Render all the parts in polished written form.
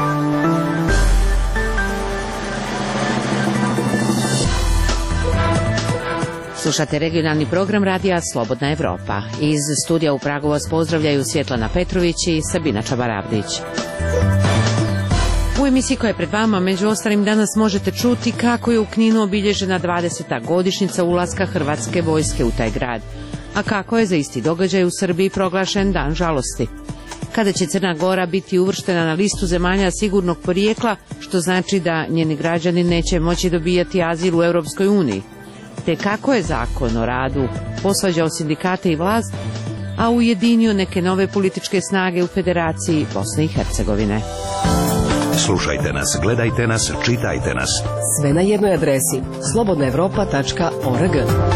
Slušate regionalni program radija Slobodna Evropa. Iz studija u Pragu vas pozdravljaju Svjetlana Petrović i Sabina Čabaravdić. U emisiji koja je pred vama, među ostalim, danas možete čuti kako je u Kninu obilježena 20. godišnjica ulaska Hrvatske vojske u taj grad, a kako je za isti događaj u Srbiji proglašen Dan žalosti. Kada će Crna Gora biti uvrštena na listu zemalja sigurnog porijekla, što znači da njeni građani neće moći dobijati azil u Europskoj uniji. Te kako je zakon o radu posvađao sindikate i vlast, a ujedinio neke nove političke snage u Federaciji Bosne i Hercegovine. Slušajte nas, gledajte nas, čitajte nas. Sve na jednoj adresi slobodnaevropa.org.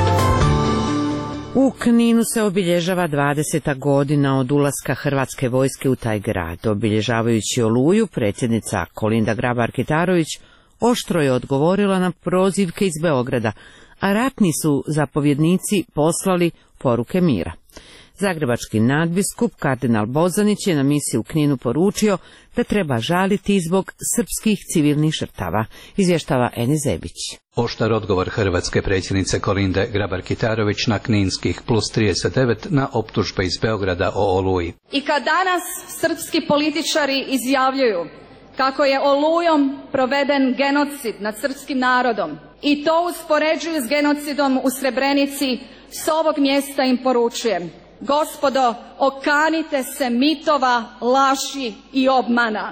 U Kninu se obilježava 20. godina od ulaska Hrvatske vojske u taj grad. Obilježavajući Oluju, predsjednica Kolinda Grabar-Kitarović oštro je odgovorila na prozivke iz Beograda, a ratni su zapovjednici poslali poruke mira. Zagrebački nadbiskup kardinal Bozanić je na misiji u Kninu poručio da treba žaliti zbog srpskih civilnih žrtava, izvještava Eni Zebić. Oštar odgovor hrvatske predsjednice Kolinde Grabar-Kitarović na kninskih +39 na optužbe iz Beograda o Oluji. I kad danas srpski političari izjavljuju kako je Olujom proveden genocid nad srpskim narodom i to uspoređuju s genocidom u Srebrenici, s ovog mjesta im poručujem: gospodo, okanite se mitova, laži i obmana.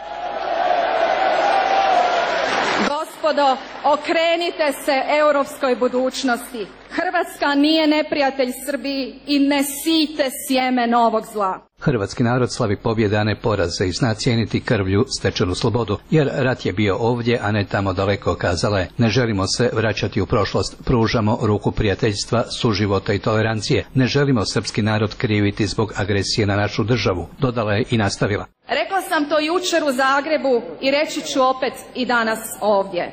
Gospodo, okrenite se europskoj budućnosti. Hrvatska nije neprijatelj Srbiji i ne sijte sjeme novog zla. Hrvatski narod slavi pobjede, a ne poraze, i zna cijeniti krvlju stečenu slobodu, jer rat je bio ovdje, a ne tamo daleko, kazala je. Ne želimo se vraćati u prošlost, pružamo ruku prijateljstva, suživota i tolerancije. Ne želimo srpski narod kriviti zbog agresije na našu državu, dodala je i nastavila. Rekla sam to jučer u Zagrebu i reći ću opet i danas ovdje.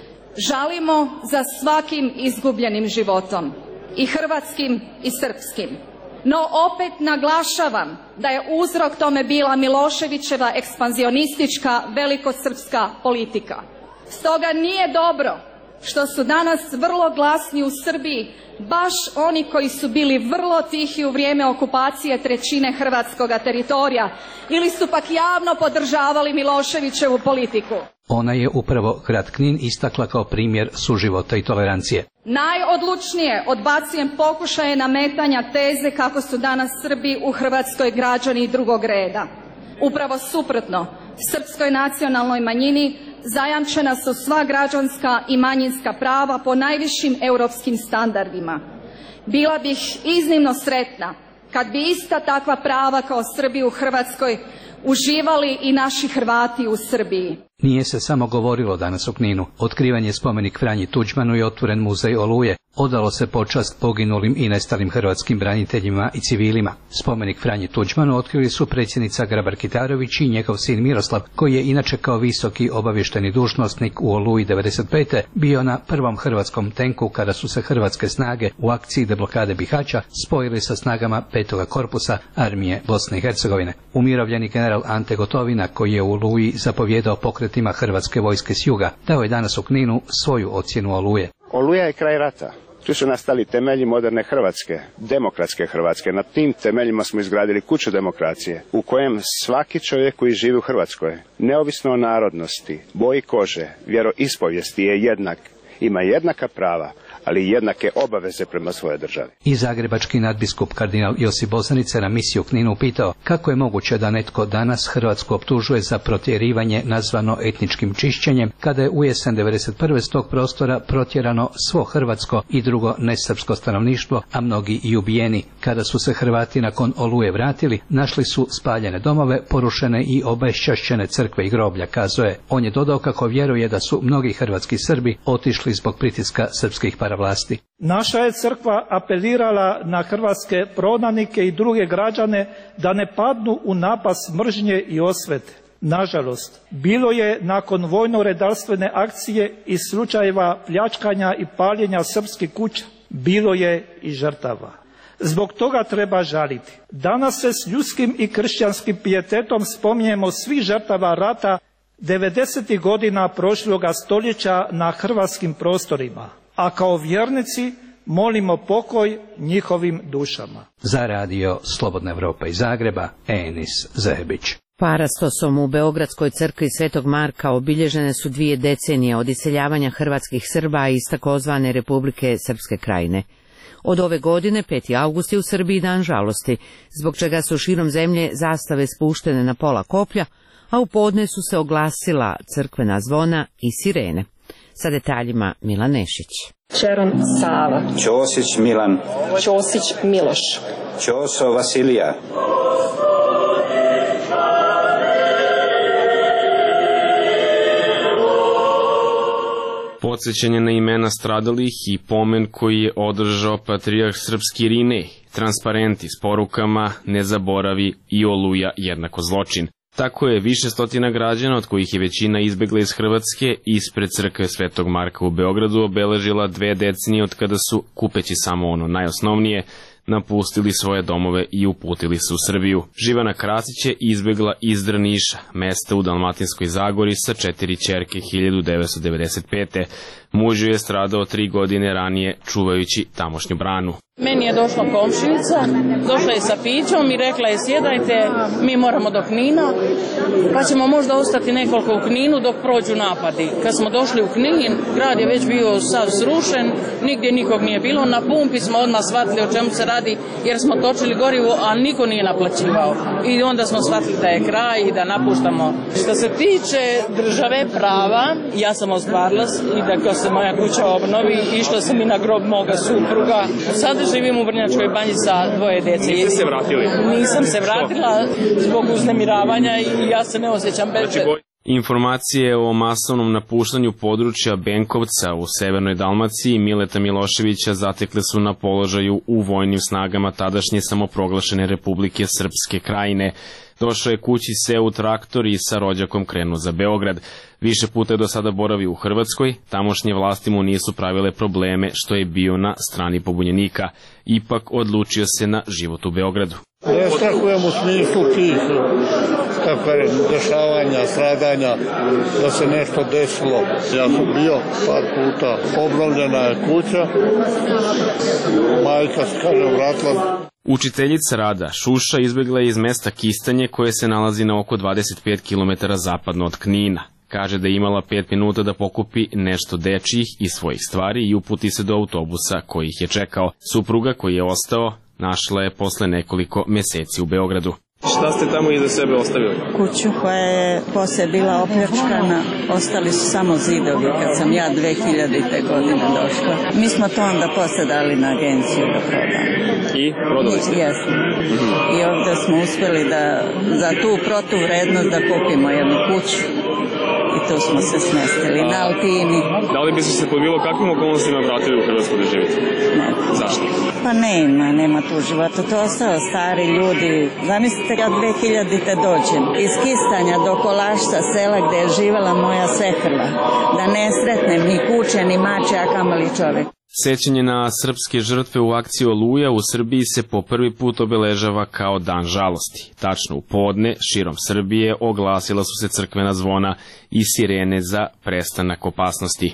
Žalimo za svakim izgubljenim životom, i hrvatskim i srpskim. No opet naglašavam da je uzrok tome bila Miloševićeva ekspanzionistička velikosrpska politika. Stoga nije dobro što su danas vrlo glasni u Srbiji baš oni koji su bili vrlo tihi u vrijeme okupacije trećine hrvatskoga teritorija ili su pak javno podržavali Miloševićevu politiku. Ona je upravo grad Knin istakla kao primjer suživota i tolerancije. Najodlučnije odbacujem pokušaje nametanja teze kako su danas Srbi u Hrvatskoj građani drugog reda. Upravo suprotno, srpskoj nacionalnoj manjini zajamčena su sva građanska i manjinska prava po najvišim europskim standardima. Bila bih iznimno sretna kad bi ista takva prava kao Srbi u Hrvatskoj uživali i naši Hrvati u Srbiji. Nije se samo govorilo danas u Kninu. Otkriven je spomenik Franji Tuđmanu i otvoren muzej Oluje. Odalo se počast poginulim i nestalim hrvatskim braniteljima i civilima. Spomenik Franji Tuđmanu otkrili su predsjednica Grabar-Kitarović i njegov sin Miroslav, koji je inače kao visoki obavješteni dužnosnik u Oluji 95. bio na prvom hrvatskom tenku kada su se hrvatske snage u akciji deblokade Bihaća spojili sa snagama 5. korpusa armije Bosne i Hercegovine. Umirovljeni general Ante Gotovina, koji je u Oluji zapovjedao pokretima hrvatske vojske s juga, dao je danas u Kninu svoju ocjenu Oluje. Oluja je kraj rata. Tu su nastali temelji moderne Hrvatske, demokratske Hrvatske. Na tim temeljima smo izgradili kuću demokracije, u kojem svaki čovjek koji živi u Hrvatskoj, neovisno o narodnosti, boji kože, vjeroispovijesti, je jednak, ima jednaka prava, ali i jednake obaveze prema svojoj državi. I zagrebački nadbiskup kardinal Josip Bozanić na misiju u Kninu upitao kako je moguće da netko danas Hrvatsku optužuje za protjerivanje nazvano etničkim čišćenjem, kada je u jesen 1991. s tog prostora protjerano svo hrvatsko i drugo nesrpsko stanovništvo, a mnogi i ubijeni. Kada su se Hrvati nakon Oluje vratili, našli su spaljene domove, porušene i obešćašćene crkve i groblja, kazao je. On je dodao kako vjeruje da su mnogi hrvatski Srbi otišli zbog pritiska srpskih paravlasti. Naša je crkva apelirala na hrvatske prognanike i druge građane da ne padnu u napast mržnje i osvete. Nažalost, bilo je nakon vojno-redarstvene akcije i slučajeva pljačkanja i paljenja srpskih kuća, bilo je i žrtava. Zbog toga treba žaliti. Danas se s ljudskim i kršćanskim pijetetom spominjemo svih žrtava rata 90. godina prošloga stoljeća na hrvatskim prostorima, a kao vjernici molimo pokoj njihovim dušama. Za radio Slobodna Evropa iz Zagreba, Enis Zebić. Parastosom u Beogradskoj crkvi Svetog Marka obilježene su 2 decenije od iseljavanja hrvatskih Srba iz takozvane Republike Srpske Krajine. Od ove godine 5. avgust je u Srbiji dan žalosti, zbog čega su širom zemlje zastave spuštene na pola koplja, a u podne su se oglasila crkvena zvona i sirene. Sa detaljima Milan Nešić. Čeron Sava. Ćosić Milan. Ćosić Miloš. Ćoso Vasilija. Podsjećanje na imena stradalih i pomen koji je održao patrijarh srpski Irinej, transparenti s porukama "Ne zaboravi" i "Oluja jednako zločin". Tako je više stotina građana, od kojih je većina izbegla iz Hrvatske, ispred crkve Svetog Marka u Beogradu obeležila 2 decenije od kada su, kupeći samo ono najosnovnije, napustili svoje domove i uputili se u Srbiju. Živana Krasić je izbegla iz Drniša, mesta u Dalmatinskoj Zagori, sa 4 ćerke 1995. Muž je stradao 3 godine ranije čuvajući tamošnju branu. Meni je došla komšinica, došla je sa pićom i rekla je: sjedajte, mi moramo do Knina, pa ćemo možda ostati nekoliko u Kninu dok prođu napadi. Kad smo došli u Knin, grad je već bio sav srušen, nigdje nikog nije bilo, na pumpi smo odmah shvatili o čemu se radi, jer smo točili gorivo, a niko nije naplaćivao. I onda smo shvatili da je kraj i da napuštamo. Što se tiče države prava, ja sam ostvarila i da se moja kuća obnovi, išla sam i na grob moga supruga. Sada živim u Vrnjačkoj Banji sa 2 djece. Niste se vratili? Nisam se vratila zbog uznemiravanja i ja se ne osjećam bezbedno. Informacije o masovnom napuštanju područja Benkovca u severnoj Dalmaciji Mileta Miloševića zatekle su na položaju u vojnim snagama tadašnje samoproglašene Republike Srpske Krajine. Došao je kući seo traktor i sa rođakom krenuo za Beograd. Više puta je do sada boravio u Hrvatskoj, tamošnje vlasti mu nisu pravile probleme što je bio na strani pobunjenika. Ipak odlučio se na život u Beogradu. Ja strahujem u smislu tih dešavanja, stradanja, da se nešto desilo. Ja sam bio par puta, obnovljena je kuća, majka se kaže vratila. Učiteljica rada Šuša izbjegla je iz mesta Kistanje koje se nalazi na oko 25 km zapadno od Knina. Kaže da je imala 5 minuta da pokupi nešto dečjih i svojih stvari i uputi se do autobusa koji ih je čekao. Supruga koji je ostao našla je posle nekoliko meseci u Beogradu. Šta ste tamo iza sebe ostavili? Kuću koja je poslije bila opljačkana, ostali su samo zidovi kad sam ja 2000. godine došla. Mi smo to onda poslije dali na agenciju da prodamo. I prodali ste? Jesmo. I ovdje smo uspjeli da za tu protuvrednost da kupimo jednu kuću. I tu smo se smestili na Altini. Da li bi se po bilo kakvim okolnostima vratili u Hrvatsku da živite? Ne. Zašto? Pa nema tu života. To ostao stari ljudi. Zamislite kad 2000. dođem iz Kistanja do Kolašca, sela gdje je živjela moja svekrva, da ne sretnem ni kuće, ni mače, a kamoli čovjek. Sećanje na srpske žrtve u akciji Oluja u Srbiji se po prvi put obeležava kao dan žalosti. Tačno u podne, širom Srbije, oglasila su se crkvena zvona i sirene za prestanak opasnosti.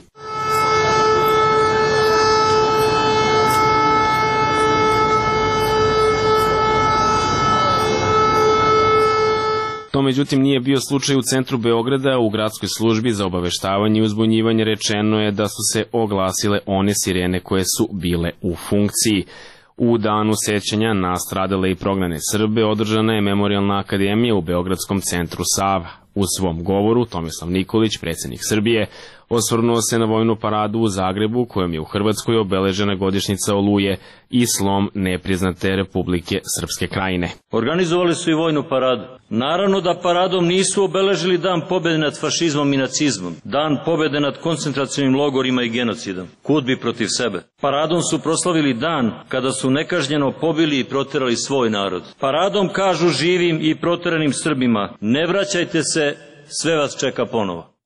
To međutim nije bio slučaj u centru Beograda. U gradskoj službi za obaveštavanje i uzbunjivanje rečeno je da su se oglasile one sirene koje su bile u funkciji. U danu sećanja na stradale i prognane Srbe održana je Memorijalna akademija u Beogradskom centru Sava. U svom govoru Tomislav Nikolić, predsjednik Srbije, osvrnuo se na vojnu paradu u Zagrebu, kojom je u Hrvatskoj obeležena godišnjica Oluje i slom nepriznate Republike Srpske Krajine. Organizovali su i vojnu paradu. Naravno da paradom nisu obeležili dan pobjede nad fašizmom i nacizmom, dan pobjede nad koncentracionim logorima i genocidom. Kud bi protiv sebe. Paradom su proslavili dan kada su nekažnjeno pobili i proterali svoj narod. Paradom kažu živim i proteranim Srbima: ne vraćajte se, sve vas čeka ponovo.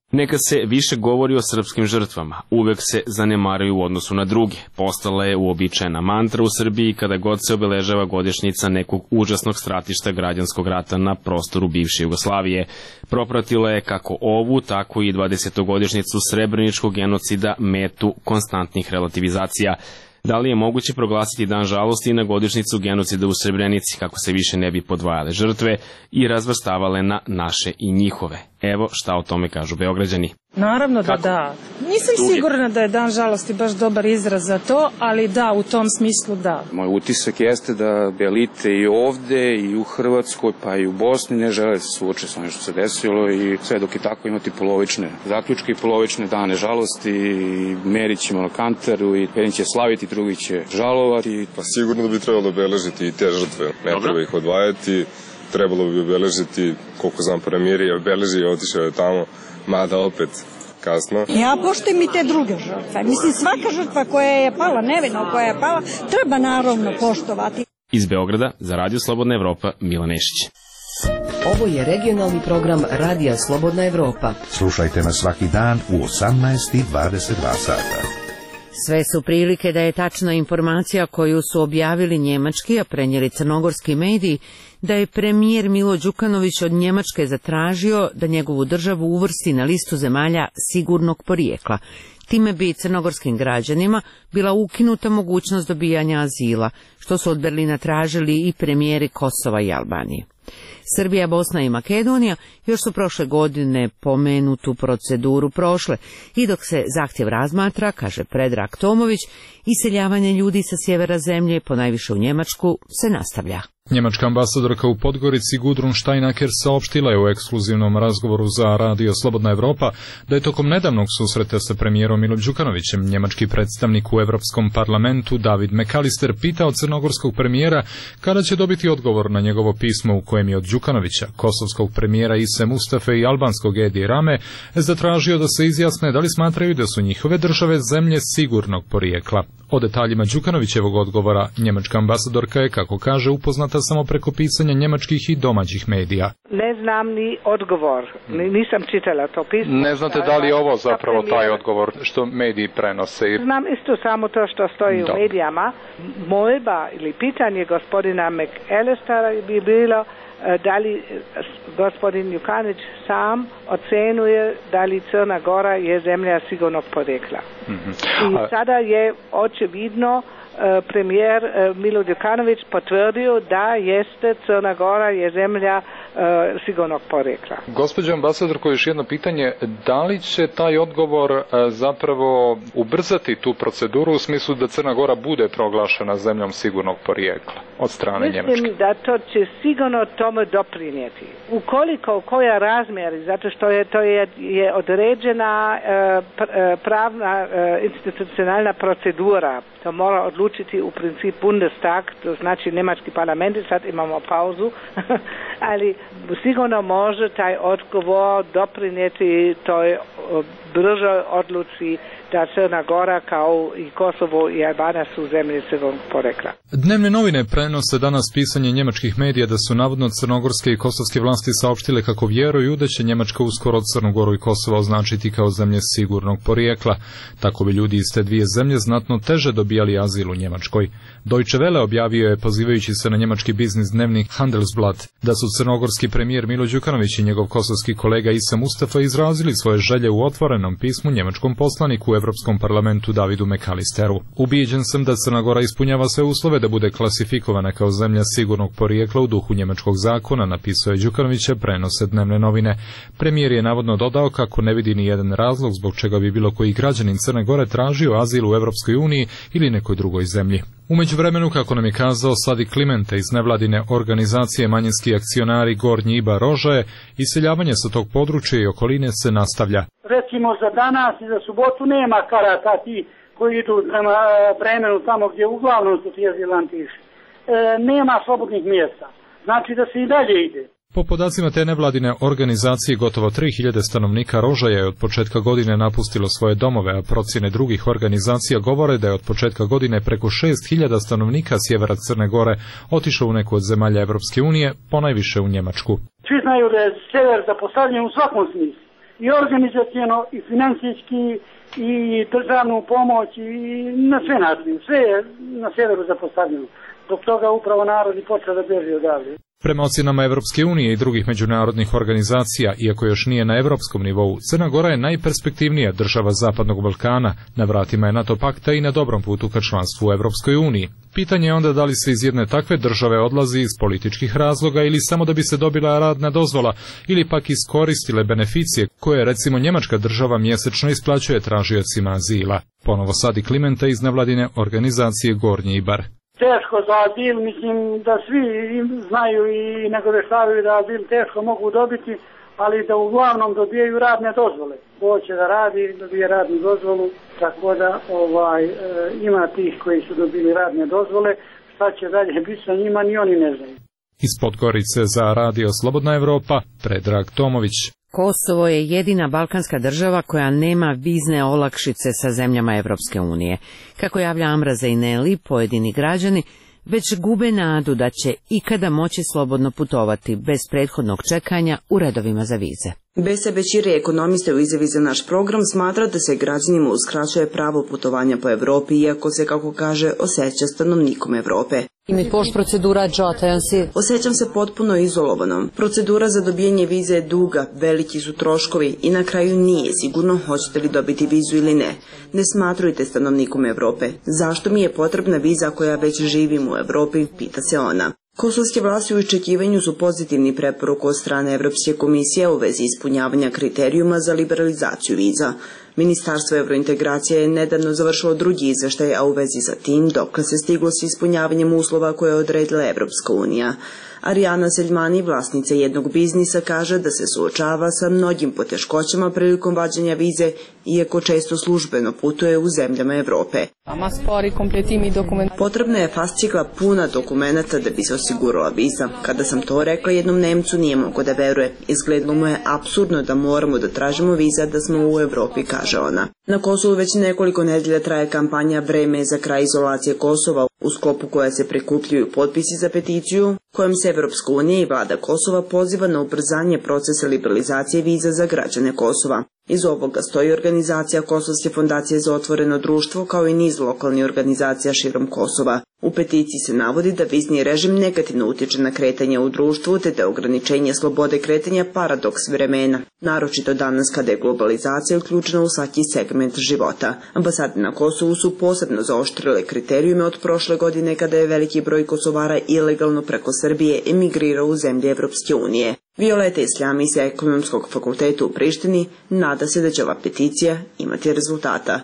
Nekad se više govori o srpskim žrtvama, uvek se zanemaruju u odnosu na druge. Postala je uobičajena mantra u Srbiji kada god se obeležava godišnjica nekog užasnog stratišta građanskog rata na prostoru bivše Jugoslavije. Propratila je kako ovu, tako i 20-godišnjicu srebreničkog genocida metu konstantnih relativizacija. Da li je moguće proglasiti dan žalosti na godišnjicu genocida u Srebrenici, kako se više ne bi podvajale žrtve i razvrstavale na naše i njihove? Evo šta o tome kažu Beograđani. Naravno da da. Nisam sigurna da je dan žalosti baš dobar izraz za to, ali da, u tom smislu da. Moj utisak jeste da bi elite i ovde, i u Hrvatskoj, pa i u Bosni ne žele se suočiti s onim što se desilo i sve dok je tako imati polovične zaključke i polovične dane žalosti i merit ćemo na kantaru i jedni će slaviti, drugi će žalovati. Pa sigurno da bi trebalo obeležiti i te žrtve, ne treba ih odvajati. Trebalo bi obeležiti, koliko znam, premijer je obeležio i otišao je tamo, mada opet kasno. Ja poštujem i te druge žrtve. Mislim, svaka žrtva koja je pala, nevino koja je pala, treba naravno poštovati. Iz Beograda za Radio Slobodna Evropa, Milan Nešić. Ovo je regionalni program Radija Slobodna Evropa. Slušajte nas svaki dan u 18:22 sata. Sve su prilike da je tačna informacija koju su objavili njemački, a prenijeli crnogorski mediji, da je premijer Milo Đukanović od Njemačke zatražio da njegovu državu uvrsti na listu zemalja sigurnog porijekla. Time bi crnogorskim građanima bila ukinuta mogućnost dobijanja azila, što su od Berlina tražili i premijeri Kosova i Albanije. Srbija, Bosna i Makedonija još su prošle godine pomenutu proceduru prošle i dok se zahtjev razmatra, kaže Predrag Tomović, iseljavanje ljudi sa sjevera zemlje, ponajviše u Njemačku, se nastavlja. Njemačka ambasadorka u Podgorici Gudrun Steinacker saopštila je u ekskluzivnom razgovoru za Radio Slobodna Evropa da je tokom nedavnog susreta sa premijerom Milom Đukanovićem njemački predstavnik u Evropskom parlamentu David McAllister pitao crnogorskog premijera kada će dobiti odgovor na njegovo pismo u kojem je od Đukanovića, kosovskog premijera Ise Mustafe i albanskog Edi Rame zatražio da se izjasne da li smatraju da su njihove države zemlje sigurnog porijekla. O detaljima Đukanovićevog odgovora njemačka ambasadorka je, kako kaže, upoznata samo preko pisanja njemačkih i domaćih medija. Ne znam ni odgovor, nisam čitala to pismo. Ne znate da li je ovo zapravo taj odgovor što mediji prenose? Znam isto samo to što stoji u medijama. Molba ili pitanje gospodina McAllistera bi bilo da li gospodin Đukanović sam ocenuje da li Crna Gora je zemlja sigurnog porijekla. I sada je očevidno premijer Milo Đukanović potvrdio da jeste Crna Gora je zemlja sigurnog porijekla. Gospođo ambasadorko, još jedno pitanje, da li će taj odgovor zapravo ubrzati tu proceduru u smislu da Crna Gora bude proglašena zemljom sigurnog porijekla od strane Njemačke? Mislim da to će sigurno tome doprinijeti. Ukoliko koja razmjeri, zato što to je određena pravna institucionalna procedura, to mora odlučiti u principu Bundestag, to znači njemački parlament, sad imamo pauzu, ali sigurno može taj odgovor doprinijeti toj bržoj odluci da Crna Gora kao i Kosovo i Albanija su zemlje sigurnog porijekla. Dnevne novine prenose danas pisanje njemačkih medija da su navodno crnogorske i kosovske vlasti saopštile kako vjeruju da će Njemačka uskoro Crnu Goru i Kosovo označiti kao zemlje sigurnog porijekla. Tako bi ljudi iz te dvije zemlje znatno teže dobijali azil u Njemačkoj. Deutsche Welle objavio je, pozivajući se na njemački biznis dnevnik Handelsblatt, da su crnogorski premijer Milo Đukanović i njegov kosovski kolega Ise Mustafa izrazili svoje želje u otvorenom pismu njemačkom poslaniku u Evropskom parlamentu Davidu McAllisteru. Ubijeđen sam da Crna Gora ispunjava sve uslove da bude klasifikovana kao zemlja sigurnog porijekla u duhu njemačkog zakona, napisao je Đukanovića, prenose dnevne novine. Premijer je navodno dodao kako ne vidi ni jedan razlog zbog čega bi bilo koji građanin Crne Gore tražio azil u Evropskoj uniji ili nekoj drugoj zemlji. U međuvremenu, kako nam je kazao Sadi Klimente iz nevladine organizacije Manjinski akcionari Gornji Ibar Rožaje, iseljavanje sa tog područja i okoline se nastavlja. Recimo za danas i za subotu nema karata ti koji idu prema vremenu tamo gdje uglavnom su ti azilanti išli. Nema slobodnih mjesta. Znači da se i dalje ide. Po podacima te nevladine organizacije, gotovo 3000 stanovnika Rožaja je od početka godine napustilo svoje domove, a procjene drugih organizacija govore da je od početka godine preko 6000 stanovnika sjevera Crne Gore otišlo u neku od zemalja Evropske unije, ponajviše u Njemačku. Svi znaju da je sever zapostavljen u svakom smislu. i organizacijeno, i financijski, i državnu pomoć, i na sve načine. Sve je na sjeveru zapostavljeno. Zbog toga upravo narod i počeo da beži odavde. Prema ocjenama Evropske unije i drugih međunarodnih organizacija, iako još nije na evropskom nivou, Crna Gora je najperspektivnija država Zapadnog Balkana, na vratima je NATO pakta i na dobrom putu ka članstvu u Evropskoj uniji. Pitanje je onda da li se iz jedne takve države odlazi iz političkih razloga ili samo da bi se dobila radna dozvola ili pak iskoristile beneficije koje recimo njemačka država mjesečno isplaćuje tražiocima azila. Ponovo Sadi Klimenta iz nevladine organizacije Gornji Ibar. Teško za azil, mislim da svi znaju i nagoveštavaju da azil teško mogu dobiti, ali da uglavnom dobijaju radne dozvole. Hoće da radi, dobije radnu dozvolu, tako da ima tih koji su dobili radne dozvole, šta će dalje biti sa njima, ni oni ne znaju. Iz Podgorice za Radio Slobodna Evropa, Predrag Tomović. Kosovo je jedina balkanska država koja nema vizne olakšice sa zemljama Evropske unije. Kako javlja Amra Zejneli, pojedini građani već gube nadu da će ikada moći slobodno putovati bez prethodnog čekanja u redovima za vize. Besa Bećiri, ekonomista u izjavi za naš program, smatra da se građanima uskraćuje pravo putovanja po Evropi, iako se, kako kaže, osjeća stanovnikom Evrope. Osjećam se potpuno izolovanom. Procedura za dobijanje vize je duga, veliki su troškovi i na kraju nije sigurno hoćete li dobiti vizu ili ne. Ne smatrujte stanovnikom Evrope. Zašto mi je potrebna viza koja već živim u Evropi, pita se ona. Kosovske vlasti u iščekivanju su pozitivni preporuku od strane Evropske komisije u vezi ispunjavanja kriterijuma za liberalizaciju viza. Ministarstvo evrointegracije je nedavno završilo drugi izveštaj, a u vezi sa tim dokle se stiglo s ispunjavanjem uslova koje je odredila Evropska unija. Arijana Seljmani, vlasnica jednog biznisa, kaže da se suočava sa mnogim poteškoćama prilikom vađenja vize, iako često službeno putuje u zemljama Evrope. Potrebna je fascikla puna dokumenata da bi se osigurala viza. Kada sam to rekla jednom Nemcu, nije mogao da veruje. Izgledalo mu je apsurdno da moramo da tražimo viza da smo u Evropi, kaže ona. Na Kosovu već nekoliko nedelja traje kampanja Vreme za kraj izolacije Kosova, u sklopu koja se prikupljaju potpisi za peticiju, kojom se Evropska unija i vlada Kosova poziva na ubrzanje procesa liberalizacije viza za građane Kosova. Iz ovoga stoji organizacija Kosovske fondacije za otvoreno društvo, kao i niz lokalnih organizacija širom Kosova. U peticiji se navodi da vizni režim negativno utiče na kretanje u društvu, te da ograničenje slobode kretanja paradoks vremena, naročito danas kada je globalizacija uključena u svaki segment života. Ambasade na Kosovu su posebno zaoštrile kriterijume od prošle godine kada je veliki broj Kosovara ilegalno preko Srbije emigrirao u zemlje Evropske unije. Violeta Islami sa Ekonomskog fakulteta u Prištini nada se da će ova peticija imati rezultata.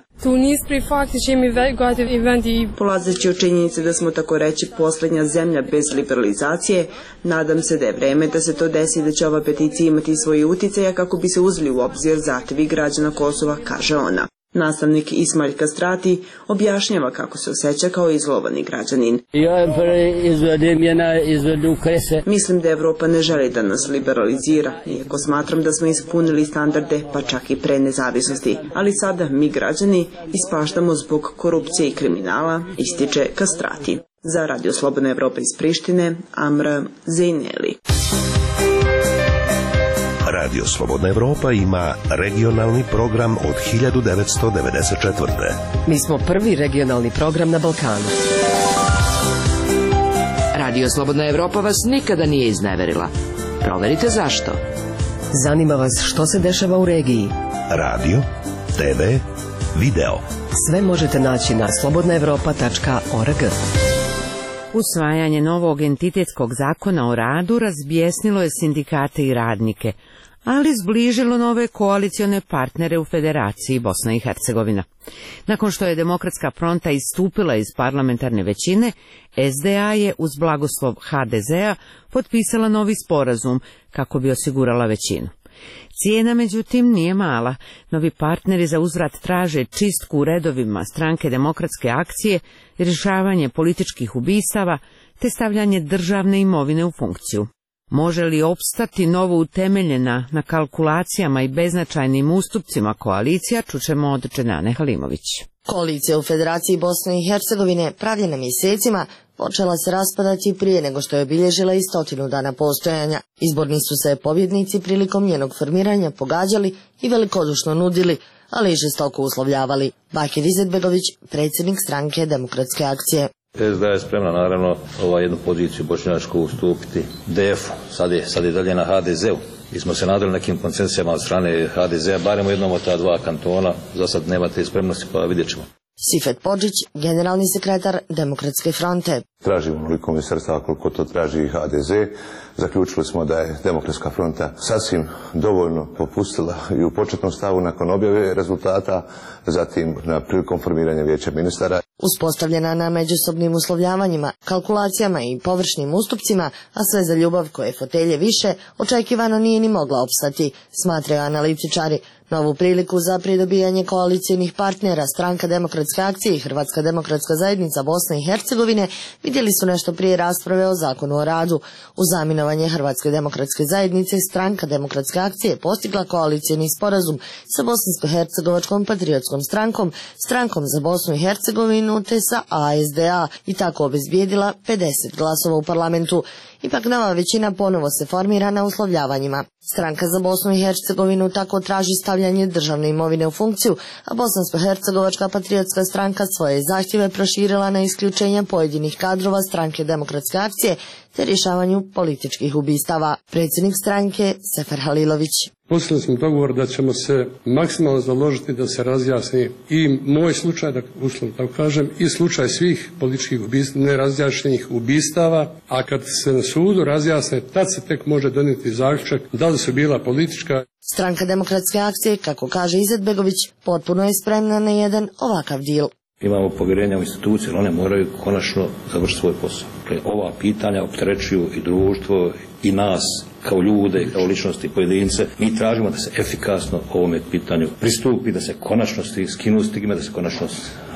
Polazeći od činjenice da smo tako reći posljednja zemlja bez liberalizacije, nadam se da je vreme da se to desi i da će ova peticija imati svoje uticaje kako bi se uzeli u obzir zahtevi građana Kosova, kaže ona. Nastavnik Ismail Kastrati objašnjava kako se osjeća kao izolovani građanin. Mislim da Evropa ne želi da nas liberalizira, iako smatram da smo ispunili standarde, pa čak i pre nezavisnosti. Ali sada mi građani ispaštamo zbog korupcije i kriminala, ističe Kastrati. Za Radio Slobodna Evropa iz Prištine, Amra Zejneli. Radio Slobodna Evropa ima regionalni program od 1994. Mi smo prvi regionalni program na Balkanu. Radio Slobodna Evropa vas nikada nije izneverila. Proverite zašto. Zanima vas što se dešava u regiji. Radio, TV, video. Sve možete naći na slobodnaevropa.org. Usvajanje novog entitetskog zakona o radu razbjesnilo je sindikate i radnike, ali zbližilo nove koalicione partnere u Federaciji Bosna i Hercegovina. Nakon što je Demokratska fronta istupila iz parlamentarne većine, SDA je uz blagoslov HDZ-a potpisala novi sporazum kako bi osigurala većinu. Cijena, međutim, nije mala. Novi partneri za uzvrat traže čistku u redovima stranke Demokratske akcije, rješavanje političkih ubistava te stavljanje državne imovine u funkciju. Može li opstati novo utemeljena na kalkulacijama i beznačajnim ustupcima koalicija, čućemo od Dženane Halimović. Koalicija u Federaciji Bosne i Hercegovine, pravljena mjesecima, počela se raspadati prije nego što je obilježila i 100 dana postojanja. Izborni su se pobjednici prilikom njenog formiranja pogađali i velikodušno nudili, ali i žestoko uslovljavali. Bakir Izetbegović, predsjednik stranke Demokratske akcije. SDA je spremna naravno jednu poziciju bošnjačku ustupiti DF-u, sad je dalje na HDZ-u. Mi smo se nadali nekim koncesijama od strane HDZ-a, barem u jednom od ta dva kantona, za sad nema te spremnosti, pa vidjet ćemo. Sifet Podžić, generalni sekretar Demokratske fronte. Tražimo onoliko ministarstava koliko to traži i HDZ. Zaključili smo da je Demokratska fronta sasvim dovoljno popustila i u početnom stavu nakon objave rezultata, zatim prilikom formiranja vijeća ministara. Uspostavljena na međusobnim uslovljavanjima, kalkulacijama i površnim ustupcima, a sve za ljubav koje fotelje više, očekivano nije ni mogla opstati, smatraju analitičari. Novu priliku za pridobijanje koalicijnih partnera Stranka Demokratske akcije i Hrvatska demokratska zajednica Bosne i Hercegovine vidjeli su nešto prije rasprave o zakonu o radu. Uz zaminovanje Hrvatske demokratske zajednice, Stranka Demokratske akcije postigla koalicijni sporazum sa Bosansko-hercegovačkom patriotskom strankom, Strankom za Bosnu i Hercegovinu te sa ASDA i tako obezbijedila 50 glasova u parlamentu. Ipak nova većina ponovo se formira na uslovljavanjima. Stranka za Bosnu i Hercegovinu tako traži stavljanje državne imovine u funkciju, a Bosansko-hercegovačka patriotska stranka svoje zahtjeve proširila na isključenje pojedinih kadrova Stranke Demokratske akcije te rješavanju političkih ubistava. Predsjednik stranke Sefer Halilović. Postigli smo dogovor da ćemo se maksimalno založiti da se razjasni i moj slučaj, da uslovno tako kažem, i slučaj svih političkih nerazjašnjenih ubistava, a kad se na sudu razjasne, tad se tek može donijeti zaključak da li su bila politička. Stranka Demokratske akcije, kako kaže Izetbegović, potpuno je spremna na jedan ovakav dil. Imamo povjerenja u institucije, ali one moraju konačno završiti svoj posao. Ova pitanja opterećuju i društvo i nas kao ljude, kao ličnosti, pojedince. Mi tražimo da se efikasno ovome pitanju pristupi, da se konačno skinu stigme, da se konačno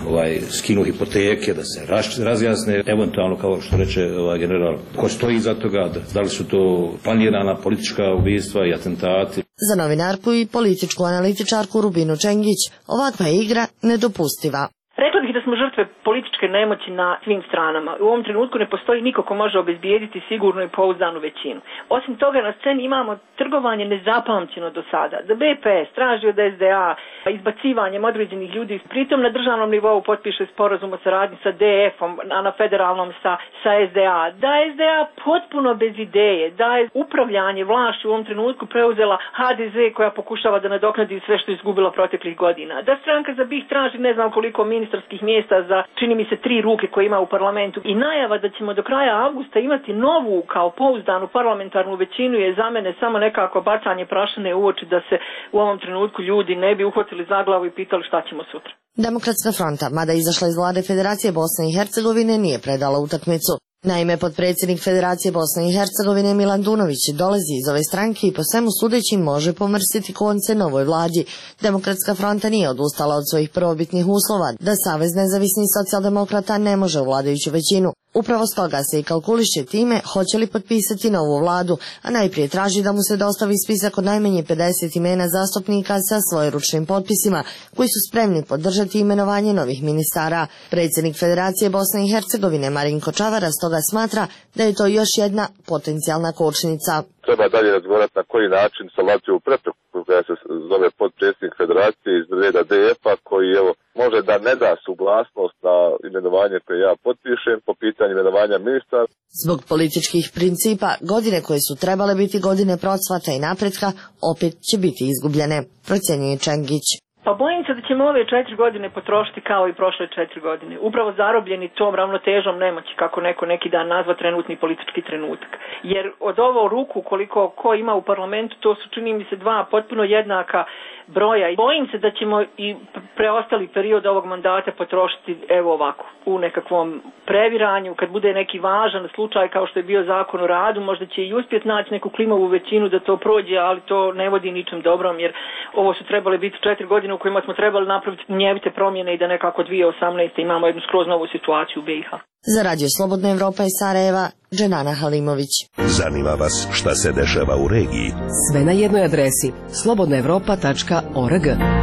skinu hipoteke, da se razjasne, eventualno kao što reče general, ko stoji iza toga, da li su to planirana politička ubistva i atentati. Za novinarku i političku analitičarku Rubinu Čengić ovakva je igra nedopustiva. Rekla bih da smo žrtve političke nemoći na svim stranama. U ovom trenutku ne postoji niko ko može obezbijediti sigurnu i pouzdanu većinu. Osim toga na sceni imamo trgovanje nezapamćeno do sada. Da BPS traži od SDA izbacivanjem određenih ljudi, pritom na državnom nivou potpiše sporazum o saradnji sa DF-om, a na federalnom sa SDA. Da SDA potpuno bez ideje, da je upravljanje vlašću u ovom trenutku preuzela HDZ koja pokušava da nadoknadi sve što je izgubila proteklih godina. Da stranka za BiH traži ne znam koliko ministarskih mjesta za, čini mi se, 3 ruke koje ima u parlamentu. I najava da ćemo do kraja avgusta imati novu kao pouzdanu parlamentarnu većinu je za mene samo nekako bacanje prašine u oči da se u ovom trenutku ljudi ne bi uhvatili za glavu i pitali šta ćemo sutra. Demokratska fronta, mada izašla iz vlade Federacije Bosne i Hercegovine, nije predala utakmicu. Naime, potpredsjednik Federacije Bosne i Hercegovine Milan Dunović dolazi iz ove stranke i po svemu sudeći može pomrsiti konce novoj vladi. Demokratska fronta nije odustala od svojih prvobitnih uslova da Savez nezavisnih socijaldemokrata ne može u vladajuću većinu. Upravo stoga se i kalkuliše time hoće li potpisati novu vladu, a najprije traži da mu se dostavi spisak od najmanje 50 imena zastupnika sa svojeručnim potpisima, koji su spremni podržati imenovanje novih ministara. Predsjednik Federacije Bosne i Hercegovine Marinko Čavara stoga smatra da je to još jedna potencijalna kočnica. Treba dalje razgovarati na koji način sa Latvijom prepreku koja se zove potpredsjednik Federacije iz reda DF-a koji može da ne da suglasnost na imenovanje koje ja potpišem po pitanju imenovanja ministra. Zbog političkih principa, godine koje su trebale biti godine procvata i napretka opet će biti izgubljene, procjenjuje Čengić. Pa bojim se da ćemo ove 4 godine potrošiti kao i prošle 4 godine. Upravo zarobljeni tom ravnotežom nemoći, kako neko neki dan nazva trenutni politički trenutak. Jer od ovo ruku koliko ko ima u parlamentu, to su čini mi se 2 potpuno jednaka broja. Bojim se da ćemo i preostali period ovog mandata potrošiti evo ovako, u nekakvom previranju, kad bude neki važan slučaj kao što je bio zakon o radu, možda će i uspjeti naći neku klimovu većinu da to prođe, ali to ne vodi ničem dobrom, jer ovo su trebali biti 4 godine u kojima smo trebali napraviti mjevite promjene i da nekako 2018. imamo jednu skroz novu situaciju u BiH. Za Radio Slobodna Evropa iz Sarajeva, Dženana Halimović. Zanima vas šta se dešava u regiji? Sve na jednoj adresi slobodnaevropa.org.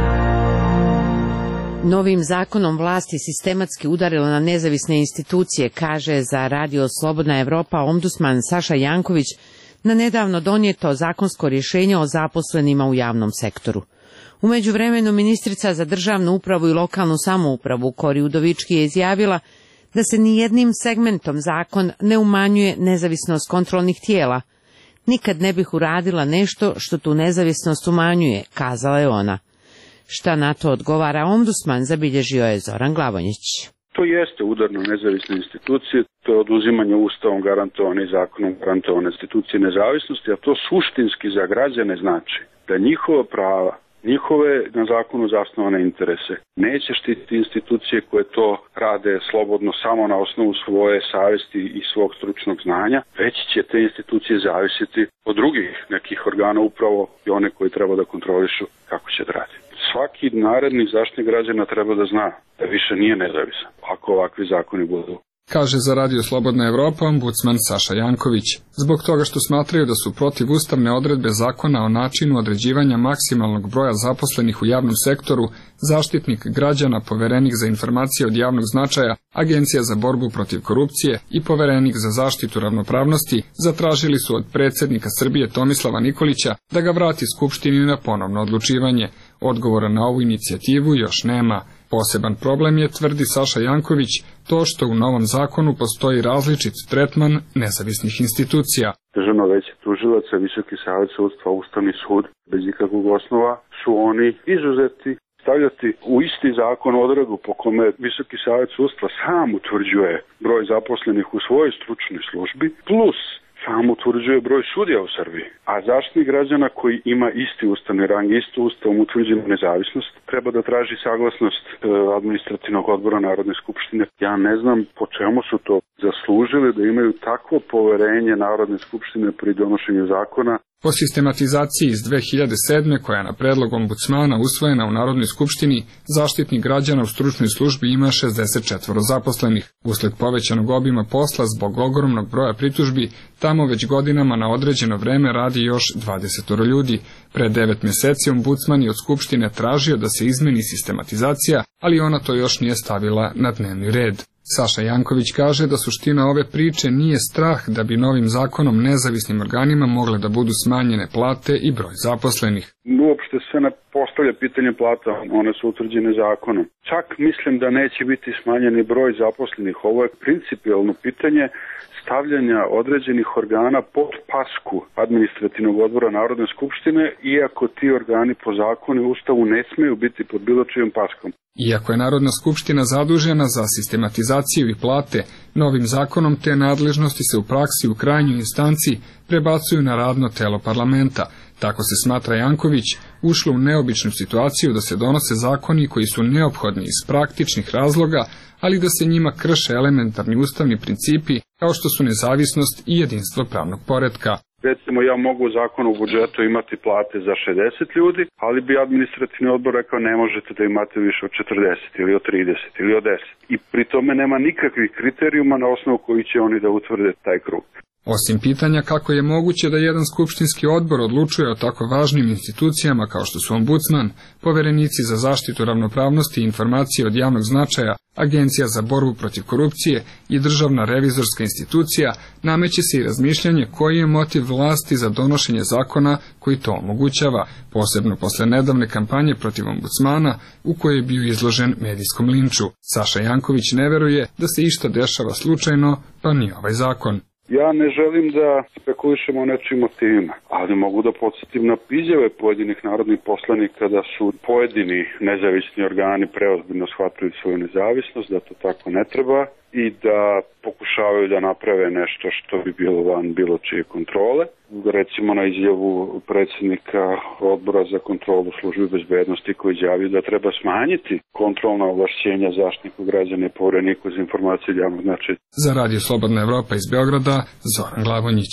Novim zakonom vlasti sistematski udarilo na nezavisne institucije, kaže za Radio Slobodna Evropa ombudsman Saša Janković na nedavno donijeto zakonsko rješenje o zaposlenima u javnom sektoru. U međuvremenu ministrica za državnu upravu i lokalnu samoupravu Kori Udovički je izjavila da se nijednim segmentom zakon ne umanjuje nezavisnost kontrolnih tijela. Nikad ne bih uradila nešto što tu nezavisnost umanjuje, kazala je ona. Šta na to odgovara ombudsman, zabilježio je Zoran Glavonjić. To jeste udar na nezavisne institucije, to je oduzimanje ustavom garantovane i zakonom garantovane institucije nezavisnosti, a to suštinski za građane znači da njihova prava, njihove na zakonu zasnovane interese neće štititi institucije koje to rade slobodno samo na osnovu svoje savjesti i svog stručnog znanja, već će te institucije zavisiti od drugih nekih organa, upravo i one koji treba da kontrolišu kako će da radi. Svaki naredni zaštitnik građana treba da zna da više nije nezavisan ako ovakvi zakoni budu. Kaže za Radio Slobodna Evropa ombudsman Saša Janković, zbog toga što smatraju da su protiv ustavne odredbe zakona o načinu određivanja maksimalnog broja zaposlenih u javnom sektoru, zaštitnik građana, poverenik za informacije od javnog značaja, Agencija za borbu protiv korupcije i poverenik za zaštitu ravnopravnosti zatražili su od predsjednika Srbije Tomislava Nikolića da ga vrati Skupštini na ponovno odlučivanje. Odgovora na ovu inicijativu još nema. Poseban problem je, tvrdi Saša Janković, to što u novom zakonu postoji različit tretman nezavisnih institucija. Državno veće tužilaca, Visoki savet sudstva, Ustavni sud, bez ikakvog osnova su oni izuzeti. Stavljati u isti zakon odredbu po kome Visoki savet sudstva sam utvrđuje broj zaposlenih u svojoj stručnoj službi, plus sam utvrđuje broj sudija u Srbiji. A zaštitnik građana koji ima isti ustavni rang, isto ustavom utvrđenu nezavisnost, treba da traži saglasnost administrativnog odbora Narodne skupštine. Ja ne znam po čemu su to zaslužili da imaju takvo poverenje Narodne skupštine pri donošenju zakona. Po sistematizaciji iz 2007. koja je na predlog ombudsmana usvojena u Narodnoj skupštini, zaštitnik građana u stručnoj službi ima 64 zaposlenih. Usled povećanog obima posla zbog ogromnog broja pritužbi, tamo već godinama na određeno vreme radi još 20 ljudi. Pre 9 mjeseci ombudsman je od skupštine tražio da se izmeni sistematizacija, ali ona to još nije stavila na dnevni red. Saša Janković kaže da suština ove priče nije strah da bi novim zakonom nezavisnim organima mogle da budu smanjene plate i broj zaposlenih. Uopšte se ne postavlja pitanje plata, one su utvrđene zakonom. Čak mislim da neće biti smanjeni broj zaposlenih. Ovo je principijelno pitanje stavljanja određenih organa pod pasku administrativnog odbora Narodne skupštine, iako ti organi po zakonu i ustavu ne smeju biti pod bilo čijom paskom. Iako je Narodna skupština zadužena za sistematizaciju i plate, novim zakonom te nadležnosti se u praksi u krajnjoj instanci prebacuju na radno telo parlamenta. Tako se, smatra Janković, ušlo u neobičnu situaciju da se donose zakoni koji su neophodni iz praktičnih razloga, ali da se njima krše elementarni ustavni principi kao što su nezavisnost i jedinstvo pravnog poretka. Recimo, ja mogu u zakonu o budžetu imati plate za 60 ljudi, ali bi administrativni odbor rekao ne možete da imate više od 40 ili od 30 ili od 10. I pri tome nema nikakvih kriterijuma na osnovu koji će oni da utvrde taj krug. Osim pitanja kako je moguće da jedan skupštinski odbor odlučuje o tako važnim institucijama kao što su ombudsman, poverenici za zaštitu ravnopravnosti i informacije od javnog značaja, Agencija za borbu protiv korupcije i Državna revizorska institucija, nameće se i razmišljanje koji je motiv vlasti za donošenje zakona koji to omogućava, posebno posle nedavne kampanje protiv ombudsmana u kojoj je bio izložen medijskom linču. Saša Janković ne veruje da se išta dešava slučajno, pa ni ovaj zakon. Ja ne želim da spekulišem o nečim motivima, ali mogu da podsjetim na izjave pojedinih narodnih poslanika da su pojedini nezavisni organi preozbiljno shvatili svoju nezavisnost, da to tako ne treba i da pokušavaju da naprave nešto što bi bilo van bilo čije kontrole. Recimo na izjavu predsjednika odbora za kontrolu službe bezbednosti koji izjavio da treba smanjiti kontrolna ovlašćenja zaštitniku građana i povereniku za informacije od javnog značaja. Za Radio Slobodna Evropa iz Beograda, Zoran Glavonjić.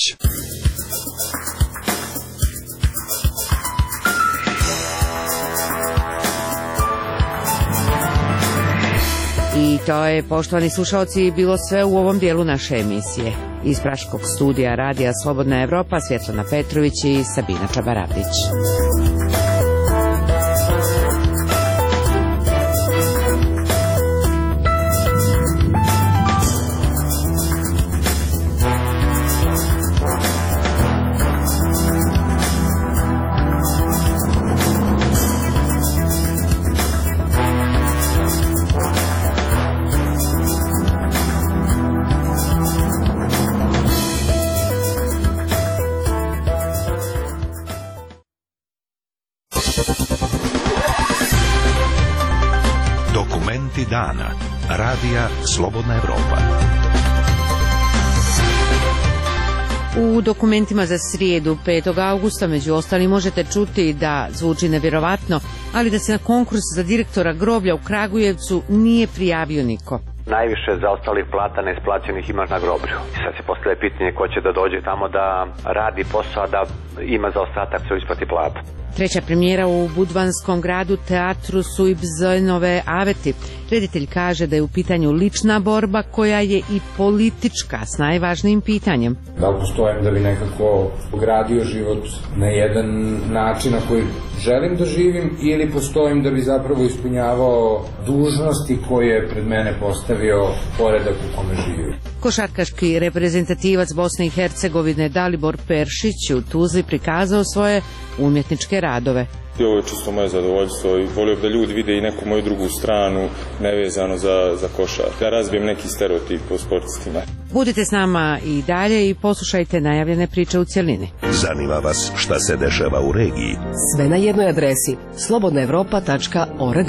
to je, poštovani slušalci, bilo sve u ovom dijelu naše emisije. Iz Praškog studija Radija Slobodna Evropa, Svjetlana Petrović i Sabina Čabaradić. Dokumenti dana. Radija Slobodna Evropa. U dokumentima za srijedu 5. augusta među ostalim možete čuti da zvuči nevjerovatno, ali da se na konkurs za direktora groblja u Kragujevcu nije prijavio niko. Najviše zaostalih plata neisplaćenih imaš na groblju. Sad se postavlja pitanje ko će da dođe tamo da radi posao, da ima zaostatak se isplati plata. Treća premijera u Budvanskom gradu teatru Suibzojnove Aveti. Reditelj kaže da je u pitanju lična borba koja je i politička s najvažnijim pitanjem. Da li postojim da bi nekako gradio život na jedan način na koji želim da živim ili postojim da bi zapravo ispunjavao dužnosti koje je pred mene postavio poredak u kome živim. Košarkaški reprezentativac Bosne i Hercegovine Dalibor Peršić u Tuzli prikazao svoje umjetničke radove. Ovo je čisto moje zadovoljstvo i volio da ljudi vide i neku moju drugu stranu nevezano za košar. Ja razbijem neki stereotip o sportistima. Budite s nama i dalje i poslušajte najavljene priče u cjelini. Zanima vas šta se dešava u regiji? Sve na jednoj adresi slobodnaevropa.org.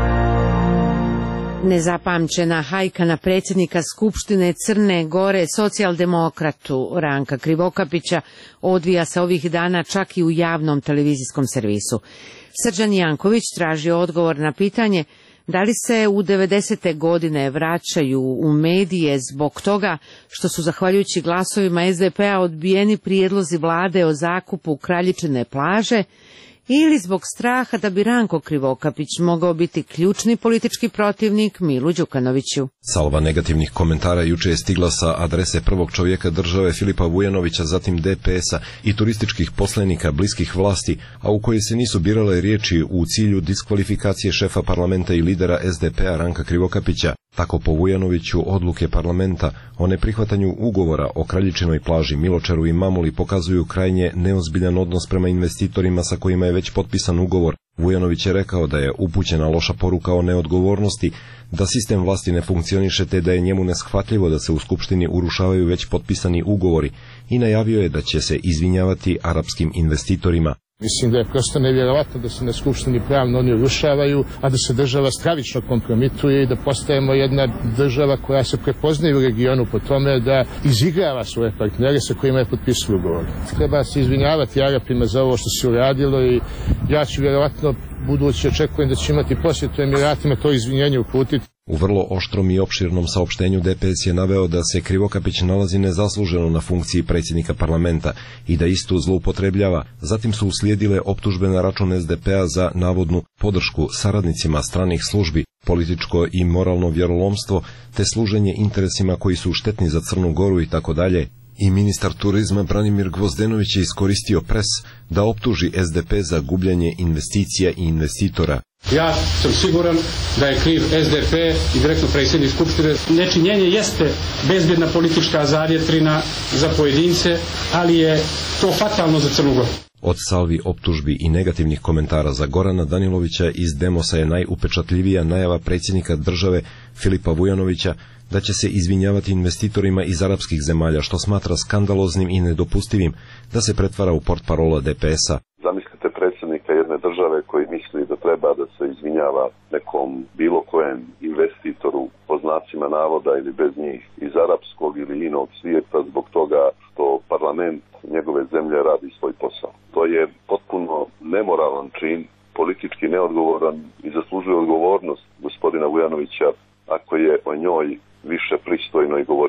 Nezapamćena hajka na predsjednika Skupštine Crne Gore, socijaldemokratu Ranka Krivokapića, odvija se ovih dana čak i u javnom televizijskom servisu. Srđan Janković traži odgovor na pitanje da li se u 90. godine vraćaju u medije zbog toga što su zahvaljujući glasovima SDP-a odbijeni prijedlozi vlade o zakupu Kraljičine plaže, ili zbog straha da bi Ranko Krivokapić mogao biti ključni politički protivnik Milu Đukanoviću. Salva negativnih komentara juče je stigla sa adrese prvog čovjeka države Filipa Vujanovića, zatim DPS-a i turističkih poslenika bliskih vlasti, a u kojoj se nisu birale riječi u cilju diskvalifikacije šefa parlamenta i lidera SDP-a Ranka Krivokapića. Tako po Vujanoviću odluke parlamenta o neprihvatanju ugovora o Kraljičinoj plaži, Miločeru i Mamuli pokazuju krajnje neozbiljan odnos prema investitorima sa kojima je već potpisan ugovor. Vujanović je rekao da je upućena loša poruka o neodgovornosti, da sistem vlasti ne funkcioniše te da je njemu neshvatljivo da se u Skupštini urušavaju već potpisani ugovori i najavio je da će se izvinjavati arapskim investitorima. Mislim da je prosto nevjerovatno da se na Skupštini pravno oni urušavaju, a da se država stravično kompromituje i da postajemo jedna država koja se prepoznaje u regionu po tome da izigrava svoje partnere sa kojima je potpisao ugovor. Treba se izvinjavati Arapima za ovo što se uradilo i ja ću vjerovatno budući očekujem da će imati posjetu Emiratima to izvinjenje uputiti. U vrlo oštrom i opširnom saopštenju DPS je naveo da se Krivokapić nalazi nezasluženo na funkciji predsjednika parlamenta i da istu zloupotrebljava. Zatim su uslijedile optužbe na račun SDP-a za navodnu podršku saradnicima stranih službi, političko i moralno vjerolomstvo, te služenje interesima koji su štetni za Crnu Goru i tako dalje. I ministar turizma Branimir Gvozdenović je iskoristio pres da optuži SDP za gubljenje investicija i investitora. Ja sam siguran da je kriv SDP i direktno predsjednik Skupštine. Nečinjenje jeste bezbjedna politička zavjetrina za pojedince, ali je to fatalno za Crnu Goru. Od salvi optužbi i negativnih komentara za Gorana Danilovića iz Demosa je najupečatljivija najava predsjednika države Filipa Vujanovića da će se izvinjavati investitorima iz arapskih zemalja, što smatra skandaloznim i nedopustivim da se pretvara u portparola DPS-a. Zamislite predsjednika jedne države koji misli da treba da se izvinjava nekom bilo kojem investitoru po znacima navoda ili bez njih iz arapskog ili inog svijeta zbog toga što parlament njegove zemlje radi svoj posao. To je potpuno nemoralan čin, politički neodgovoran i zaslužuje odgovornost gospodina Vujanovića ako je o njoj više pristojno i govoriti.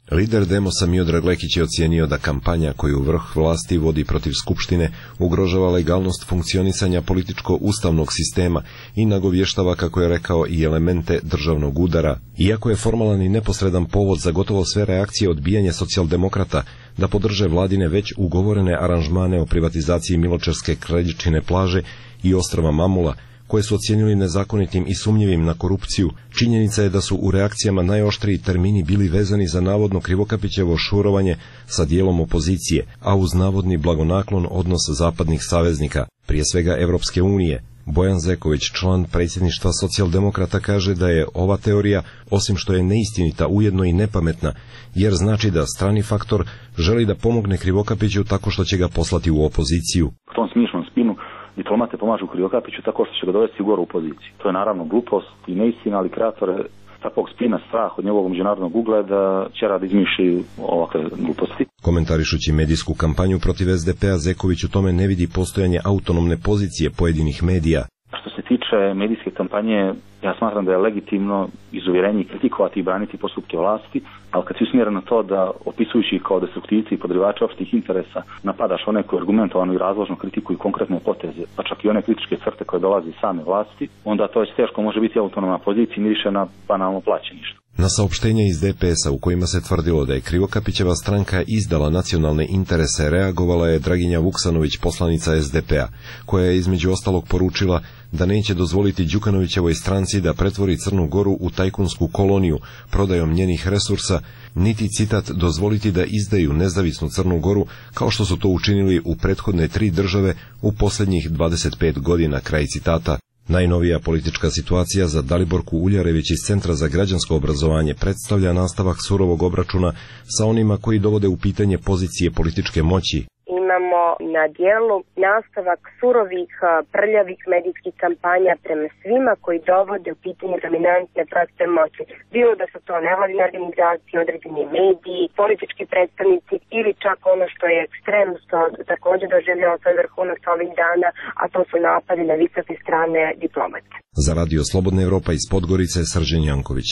Lider Demosa Miodrag Lekić je ocijenio da kampanja koju vrh vlasti vodi protiv Skupštine ugrožava legalnost funkcionisanja političko-ustavnog sistema i nagovještava, kako je rekao, i elemente državnog udara. Iako je formalan i neposredan povod za gotovo sve reakcije odbijanje socijaldemokrata da podrže vladine već ugovorene aranžmane o privatizaciji Miločerske Kraljičine plaže i ostrva Mamula, koje su ocijenili nezakonitim i sumnjivim na korupciju, činjenica je da su u reakcijama najoštriji termini bili vezani za navodno Krivokapićevo šurovanje sa dijelom opozicije, a uz navodni blagonaklon odnos zapadnih saveznika, prije svega Evropske unije. Bojan Zeković, član predsjedništva socijaldemokrata, kaže da je ova teorija, osim što je neistinita, ujedno i nepametna, jer znači da strani faktor želi da pomogne Krivokapiću tako što će ga poslati u opoziciju. U tom smišnom spinu diplomate pomažu Krivokapiću tako što će ga dovesti gore u poziciju. To je naravno glupost i neistina, ali kreator takvog spina, strah od njegovog međunarodnog ugleda će rad izmišlji ovakve gluposti. Komentarišući medijsku kampanju protiv SDP-a, Zeković u tome ne vidi postojanje autonomne pozicije pojedinih medija. Što se tiče medijske kampanje, ja smatram da je legitimno izuvjerenje i kritikovati i braniti postupke vlasti, ali kad si usmjeren na to da, opisujući kao destruktivci i podrivači opštih interesa, napadaš one koji argumentovano i razložno kritikuju konkretne poteze, pa čak i one kritičke crte koje dolaze iz same vlasti, onda to je teško može biti autonomna pozicija i miriše na banalno plaćeništvo. Na saopštenje iz DPS-a u kojima se tvrdilo da je Krivokapićeva stranka izdala nacionalne interese reagovala je Draginja Vuksanović, poslanica SDP-a, koja je između ostalog poručila da neće dozvoliti Đukanovićevoj stranci da pretvori Crnu Goru u tajkunsku koloniju prodajom njenih resursa, niti, citat, dozvoliti da izdaju nezavisnu Crnu Goru kao što su to učinili u prethodne 3 države u posljednjih 25 godina, kraj citata. Najnovija politička situacija za Daliborku Uljarević iz Centra za građansko obrazovanje predstavlja nastavak surovog obračuna sa onima koji dovode u pitanje pozicije političke moći. Imamo na dijelu nastavak surovih, prljavih medijskih kampanja prema svima koji dovode u pitanje dominantne prostore moći. Bilo da su to nevladine organizacije, određeni mediji, politički predstavnici ili čak ono što je ekstrem, što također doživljava svoj vrhunac ovih dana, a to su napadi na visoke strane diplomate. Za Radio Slobodna Evropa iz Podgorice, Srđan Janković.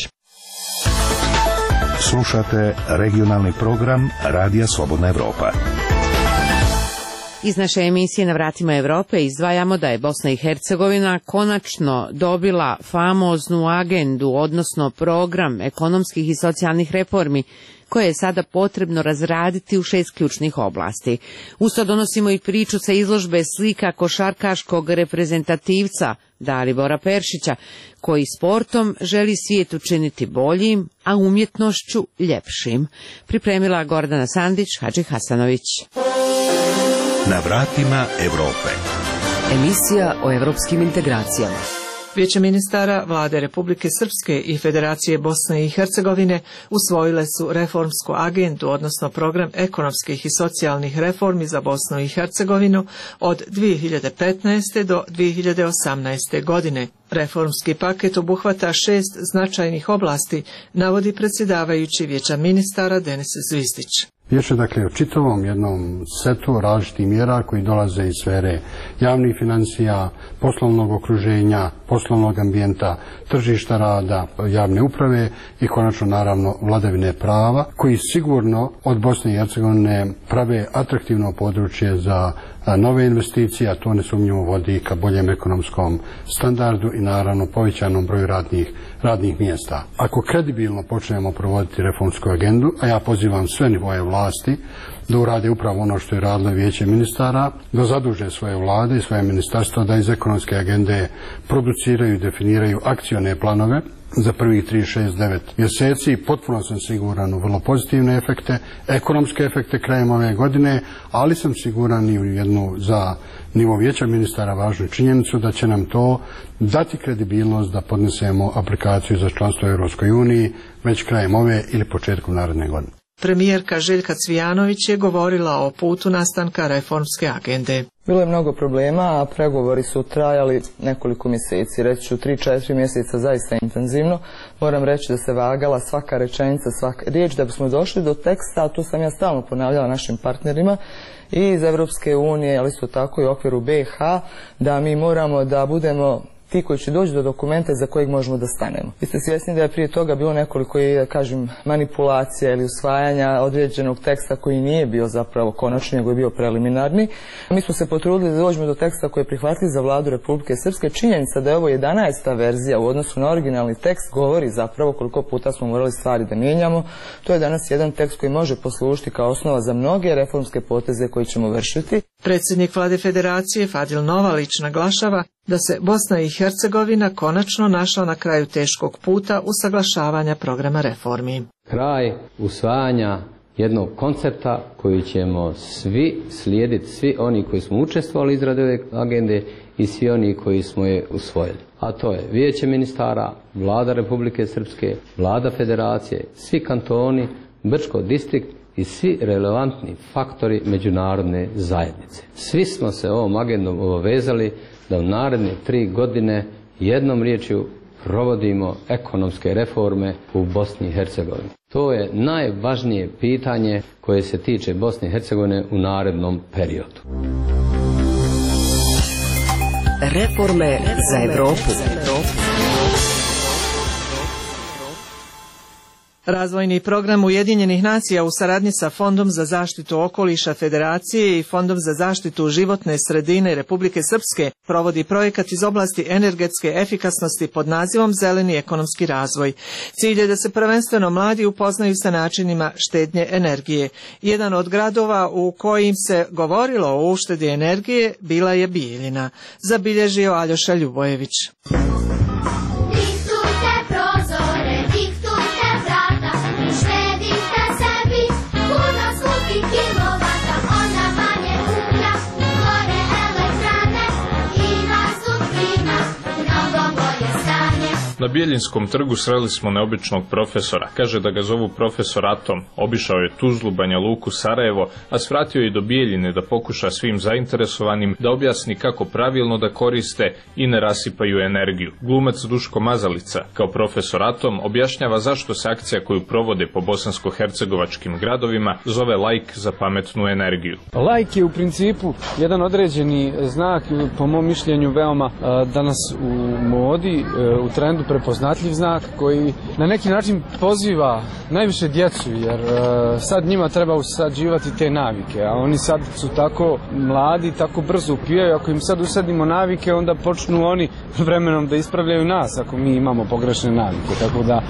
Slušate regionalni program Radija Slobodna Evropa. Iz naše emisije Na vratima Evrope izdvajamo da je Bosna i Hercegovina konačno dobila famoznu agendu, odnosno program ekonomskih i socijalnih reformi, koje je sada potrebno razraditi u 6 ključnih oblasti. Usto donosimo i priču sa izložbe slika košarkaškog reprezentativca Dalibora Peršića, koji sportom želi svijet učiniti boljim, a umjetnošću ljepšim. Pripremila Gordana Sandić, Hadži Hasanović. Na vratima Evrope. Emisija o evropskim integracijama. Vijeće ministara Vlade Republike Srpske i Federacije Bosne i Hercegovine usvojile su reformsku agendu, odnosno program ekonomskih i socijalnih reformi za Bosnu i Hercegovinu od 2015. do 2018. godine. Reformski paket obuhvata 6 značajnih oblasti, navodi predsjedavajući Vijeća ministara Denis Zvizdić. Riječ je dakle o čitavom jednom setu različitih mjera koji dolaze iz sfere javnih financija, poslovnog okruženja, poslovnog ambijenta, tržišta rada, javne uprave i konačno naravno vladavine prava, koji sigurno od Bosne i Hercegovine prave atraktivno područje za nove investicije, a to nesumnjivo vodi ka boljem ekonomskom standardu i naravno povećanom broju radnih mjesta. Ako kredibilno počnemo provoditi reformsku agendu, a ja pozivam sve nivoje vlasti da urade upravo ono što je radilo Vijeće ministara, da zaduže svoje vlade i svoje ministarstva da iz ekonomske agende produciraju i definiraju akcione planove za prvih 3, 6, 9 mjeseci i potpuno sam siguran u vrlo pozitivne efekte, ekonomske efekte krajem ove godine, ali sam siguran i u jednu za nivo Vijeća ministara važnu činjenicu da će nam to dati kredibilnost da podnesemo aplikaciju za članstvo u Europskoj uniji već krajem ove ili početkom naredne godine. Premijerka Željka Cvijanović je govorila o putu nastanka reformske agende. Bilo je mnogo problema, a pregovori su trajali nekoliko mjeseci, reći ću 3-4 mjeseca zaista intenzivno. Moram reći da se vagala svaka rečenica, svaka riječ da bismo došli do teksta, a to sam ja stalno ponavljala našim partnerima i iz Europske unije, ali isto tako i u okviru BiH, da mi moramo da budemo ti koji će doći do dokumenta za kojeg možemo da stanemo. Vi ste svjesni da je prije toga bilo nekoliko, kažem, manipulacija ili usvajanja određenog teksta koji nije bio zapravo konačni, nego je bio preliminarni. Mi smo se potrudili da dođemo do teksta koji je prihvatljiv za vladu Republike Srpske. Činjenica da je ovo 11. verzija u odnosu na originalni tekst govori zapravo koliko puta smo morali stvari da mijenjamo. To je danas jedan tekst koji može poslužiti kao osnova za mnoge reformske poteze koje ćemo vršiti. Predsjednik Vlade Federacije Fadil Novalić naglašava da se Bosna i Hercegovina konačno našla na kraju teškog puta usaglašavanja programa reformi. Kraj usvajanja jednog koncepta koji ćemo svi slijediti, svi oni koji smo učestvovali u izradi ove agende i svi oni koji smo je usvojili. A to je Vijeće ministara, Vlada Republike Srpske, Vlada Federacije, svi kantoni, Brčko distrikt i svi relevantni faktori međunarodne zajednice. Svi smo se ovom agendom obavezali da u naredne 3 godine jednom riječju provodimo ekonomske reforme u Bosni i Hercegovini. To je najvažnije pitanje koje se tiče Bosne i Hercegovine u narednom periodu. Reforme za Evropu. Razvojni program Ujedinjenih nacija u saradnji sa Fondom za zaštitu okoliša Federacije i Fondom za zaštitu životne sredine Republike Srpske provodi projekat iz oblasti energetske efikasnosti pod nazivom Zeleni ekonomski razvoj. Cilj je da se prvenstveno mladi upoznaju sa načinima štednje energije. Jedan od gradova u kojim se govorilo o uštedi energije bila je Bijeljina, zabilježio Aljoša Ljubojević. Na Bijeljinskom trgu sreli smo neobičnog profesora. Kaže da ga zovu profesor Atom. Obišao je Tuzlu, Banja Luku, Sarajevo, a svratio je do Bijeljine da pokuša svim zainteresovanim da objasni kako pravilno da koriste i ne rasipaju energiju. Glumac Duško Mazalica, kao profesor Atom, objašnjava zašto se akcija koju provode po bosansko-hercegovačkim gradovima zove Like za pametnu energiju. Like je u principu jedan određeni znak, po mom mišljenju veoma danas u modi, u trendu prepoznatljiv znak koji na neki način poziva najviše djecu, jer sad njima treba usađivati te navike, a oni sad su tako mladi, tako brzo upijaju. Ako im sad usadimo navike, onda počnu oni vremenom da ispravljaju nas ako mi imamo pogrešne navike, tako da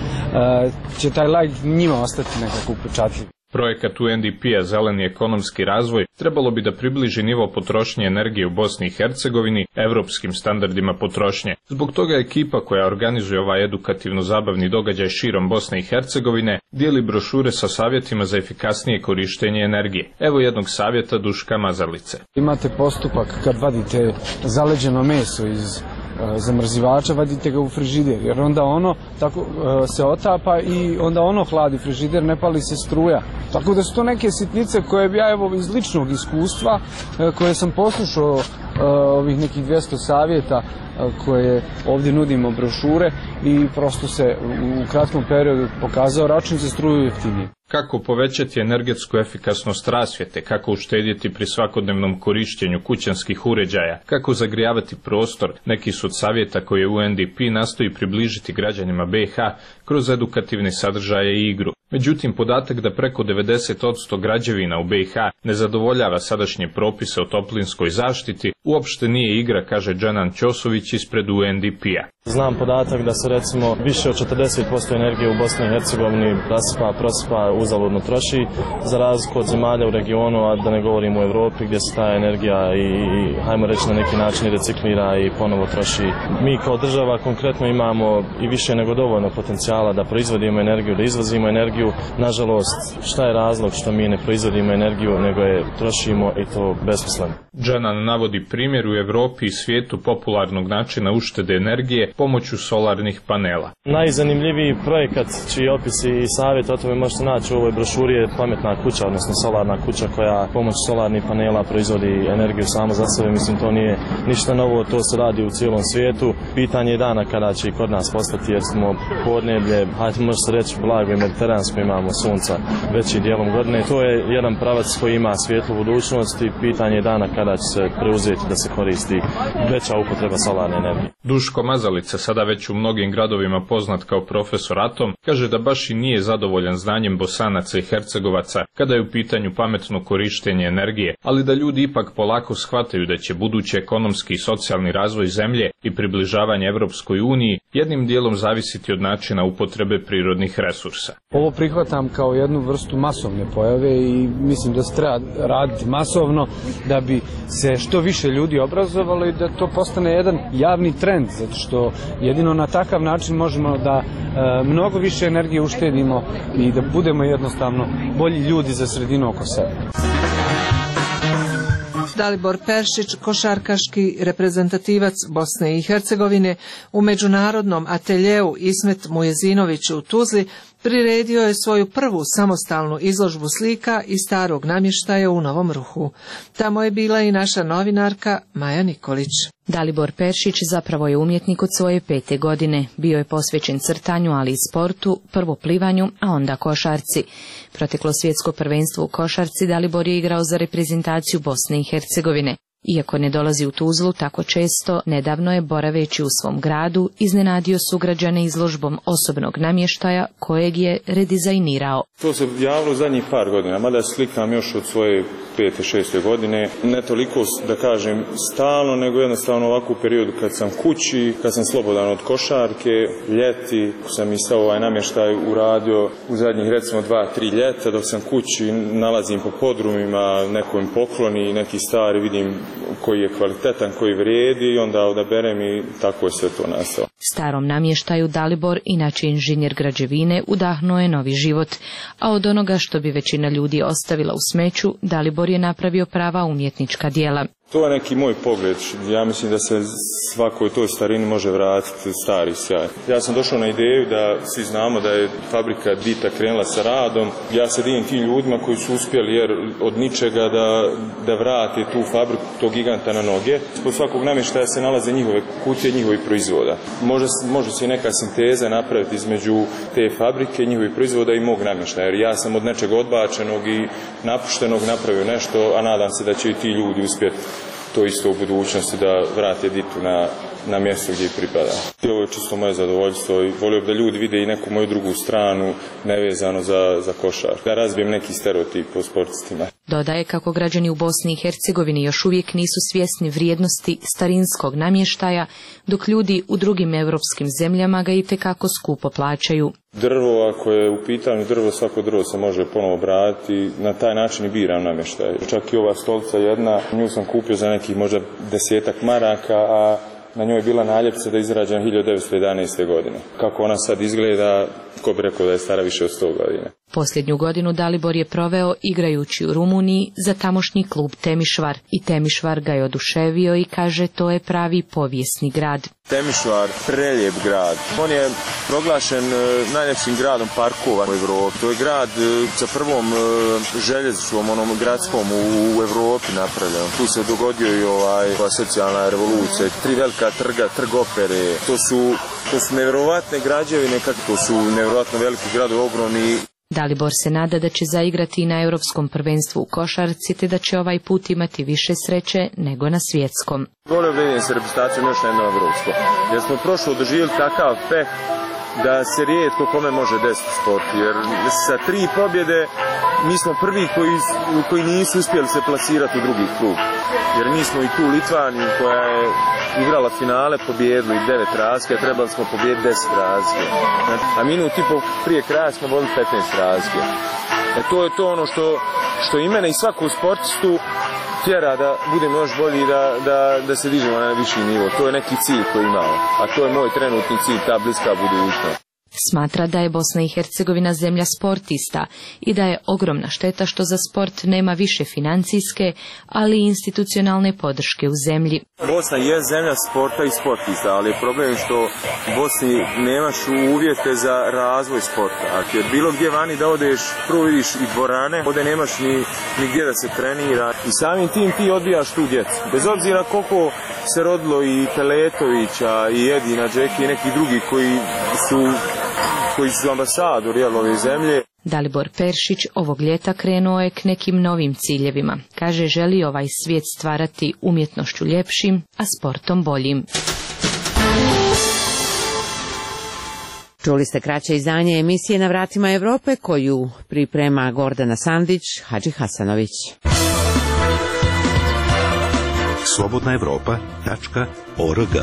će taj like njima ostati nekako upečatljiv. Projekat UNDP-a Zeleni ekonomski razvoj trebalo bi da približi nivo potrošnje energije u Bosni i Hercegovini evropskim standardima potrošnje. Zbog toga ekipa koja organizuje ovaj edukativno-zabavni događaj širom Bosne i Hercegovine dijeli brošure sa savjetima za efikasnije korištenje energije. Evo jednog savjeta Duška Mazalice. Imate postupak kad vadite zaleđeno meso iz zamrzivača, vadite ga u frižider, jer onda ono tako se otapa i onda ono hladi frižider, ne pali se struja. Tako da su to neke sitnice koje bi ja evo iz ličnog iskustva, koje sam poslušao ovih nekih 200 savjeta koje ovdje nudimo brošure i prosto se u kratkom periodu pokazao račun za struju jeftinije. Kako povećati energetsku efikasnost rasvjete, kako uštedjeti pri svakodnevnom korištenju kućanskih uređaja, kako zagrijavati prostor, neki su od savjeta koje UNDP nastoji približiti građanima BiH kroz edukativne sadržaje i igru. Međutim, podatak da preko 90% građevina u BiH ne zadovoljava sadašnje propise o toplinskoj zaštiti uopšte nije igra, kaže Džanan Ćosović ispred UNDP-a. Znam podatak da se recimo više od 40% energije u Bosni i Hercegovini rasipa, prosipa, uzaludno troši, za razliku od zemalja u regionu, a da ne govorimo u Evropi gdje se ta energija i hajmo reći na neki način reciklira i ponovo troši. Mi kao država konkretno imamo i više nego dovoljno potencijala da proizvodimo energiju, da izvozimo energiju. Nažalost, šta je razlog što mi ne proizvodimo energiju, nego je trošimo i to besmisleno. Džanan navodi primjer u Evropi i svijetu popularnog načina uštede energije pomoću solarnih panela. Najzanimljiviji projekat čiji opisi i savjet o tome možete naći u ovoj brošuri je pametna kuća, odnosno solarna kuća koja pomoću solarnih panela proizvodi energiju samo za sebe. Mislim, to nije ništa novo, to se radi u cijelom svijetu. Pitanje je dana kada će i kod nas postati, jer smo podneblje, hajde može se reći blago i mediteransko, imamo sunca većim dijelom godine. To je jedan pravac koji ima svijetlu budućnost i pitanje je dana kada će se preuzeti da se koristi veća upotreba solarne energije. Duško Mazalica, sada već u mnogim gradovima poznat kao profesor Atom, kaže da baš i nije zadovoljan znanjem Bosanaca i Hercegovaca kada je u pitanju pametno korištenje energije, ali da ljudi ipak polako shvataju da će budući ekonomski i socijalni razvoj zemlje i približavanje Evropskoj uniji jednim dijelom zavisiti od načina upotrebe prirodnih resursa. Ovo prihvatam kao jednu vrstu masovne pojave i mislim da se treba raditi masovno da bi se što više ljudi obrazovalo i da to postane jedan javni trend, zato što jedino na takav način možemo da mnogo više energije uštedimo i da budemo jednostavno bolji ljudi za sredinu oko sebe. Dalibor Peršić, košarkaški reprezentativac Bosne i Hercegovine, u međunarodnom ateljeu Ismet Mujezinović u Tuzli priredio je svoju prvu samostalnu izložbu slika i starog namještaja u Novom Ruhu. Tamo je bila i naša novinarka Maja Nikolić. Dalibor Peršić zapravo je umjetnik od svoje 5. godine. Bio je posvećen crtanju, ali i sportu, prvo plivanju, a onda košarci. Proteklo svjetsko prvenstvo u košarci Dalibor je igrao za reprezentaciju Bosne i Hercegovine. Iako ne dolazi u Tuzlu tako često, nedavno je, boraveći u svom gradu, iznenadio sugrađane izložbom osobnog namještaja kojeg je redizajnirao. To se javilo u zadnjih par godina, mada slikam još od svoje 5. 6. godine. Ne toliko, da kažem, stalno, nego jednostavno ovakvu periodu kad sam kući, kad sam slobodan od košarke, ljeti, sam i sav ovaj namještaj uradio u zadnjih recimo 2-3 ljeta, dok sam kući, nalazim po podrumima, neko im pokloni, neki stari, vidim koji je kvalitetan, koji vrijedi i onda odaberem i tako je sve to nastalo. Starom namještaju Dalibor, inače inženjer građevine, udahnuo je novi život, a od onoga što bi većina ljudi ostavila u smeću, Dalibor je napravio prava umjetnička djela. To je neki moj pogled. Ja mislim da se svakoj toj starini može vratiti stari sjaj. Ja sam došao na ideju da svi znamo da je fabrika Dita krenula sa radom. Ja se divim tim ljudima koji su uspjeli jer od ničega da vrate tu fabriku, tog giganta na noge. Ispod svakog namještaja se nalaze njihove kutije, njihovih proizvoda. Može se i neka sinteza napraviti između te fabrike, njihovih proizvoda i mog namještaja. Jer ja sam od nečega odbačenog i napuštenog napravio nešto, a nadam se da će i ti ljudi uspjeti to isto u budućnosti da vrate Ditu na mjesto gdje pripada. Ovo je čisto moje zadovoljstvo i volio bi da ljudi vide i neku moju drugu stranu nevezano za košar. Da razbijem neki stereotip o sportistima. Dodaje kako građani u Bosni i Hercegovini još uvijek nisu svjesni vrijednosti starinskog namještaja, dok ljudi u drugim europskim zemljama ga itekako skupo plaćaju. Drvo, ako je u pitanju drvo, svako drvo se može ponovo obraditi, na taj način i biram namještaj. Čak i ova stolica jedna, nju sam kupio za nekih možda 10-ak maraka, a na njoj je bila naljepnica da je izrađena 1911. godine. Kako ona sad izgleda, ko bi rekao da je stara više od 100 godina. Posljednju godinu Dalibor je proveo igrajući u Rumuniji za tamošnji klub Temišvar. I Temišvar ga je oduševio i kaže to je pravi povijesni grad. Temišvar, prelijep grad. On je proglašen najljepšim gradom parkova u Evropi. To je grad sa prvom željeznicom, onom gradskom u Evropi napravljen. Tu se dogodio i ova socijalna revolucija. 3 velika trga, trg opere. To su nevjerovatne građevine, kako to su nevjerovatno veliki gradovi, ogromni. Dalibor se nada da će zaigrati i na europskom prvenstvu u košarci, te da će ovaj put imati više sreće nego na svjetskom. Volio bi vidim se reprezentacijom još na jedno evropsko, jer smo prošlo doživjeli takav peh da se rijetko kome može desiti sport, jer sa 3 pobjede mi smo prvi koji nisu uspjeli se plasirati u drugi krug. Jer mi smo i tu Litvaniju koja je igrala finale, pobijedili 9 razlike, trebali smo pobijediti 10 razlike. A minut i pol prije kraja smo vodili 15 razlike. To je to ono što i mene i svakog sportistu tjera da budemo još bolji i da se dižemo na viši nivo. To je neki cilj koji imamo, a to je moj trenutni cilj, ta bliska budućnost. Smatra da je Bosna i Hercegovina zemlja sportista i da je ogromna šteta što za sport nema više financijske, ali i institucionalne podrške u zemlji. Bosna je zemlja sporta i sportista, ali je problem što u Bosni nemaš uvjete za razvoj sporta. Ako je bilo gdje vani da odeš, prvo vidiš i dvorane, ovdje nemaš ni gdje da se trenira. I samim tim ti odbijaš tu djecu. Bez obzira koliko se rodilo i Peletovića, i Edina, Džeki i neki drugi koji su ambasadori ove zemlje. Dalibor Peršić ovog ljeta krenuo je k nekim novim ciljevima. Kaže, želi ovaj svijet stvarati umjetnošću ljepšim, a sportom boljim. Čuli ste kraće izdanje emisije Na vratima Evrope koju priprema Gordana Sandić, Hadži Hasanović. slobodnaevropa.org.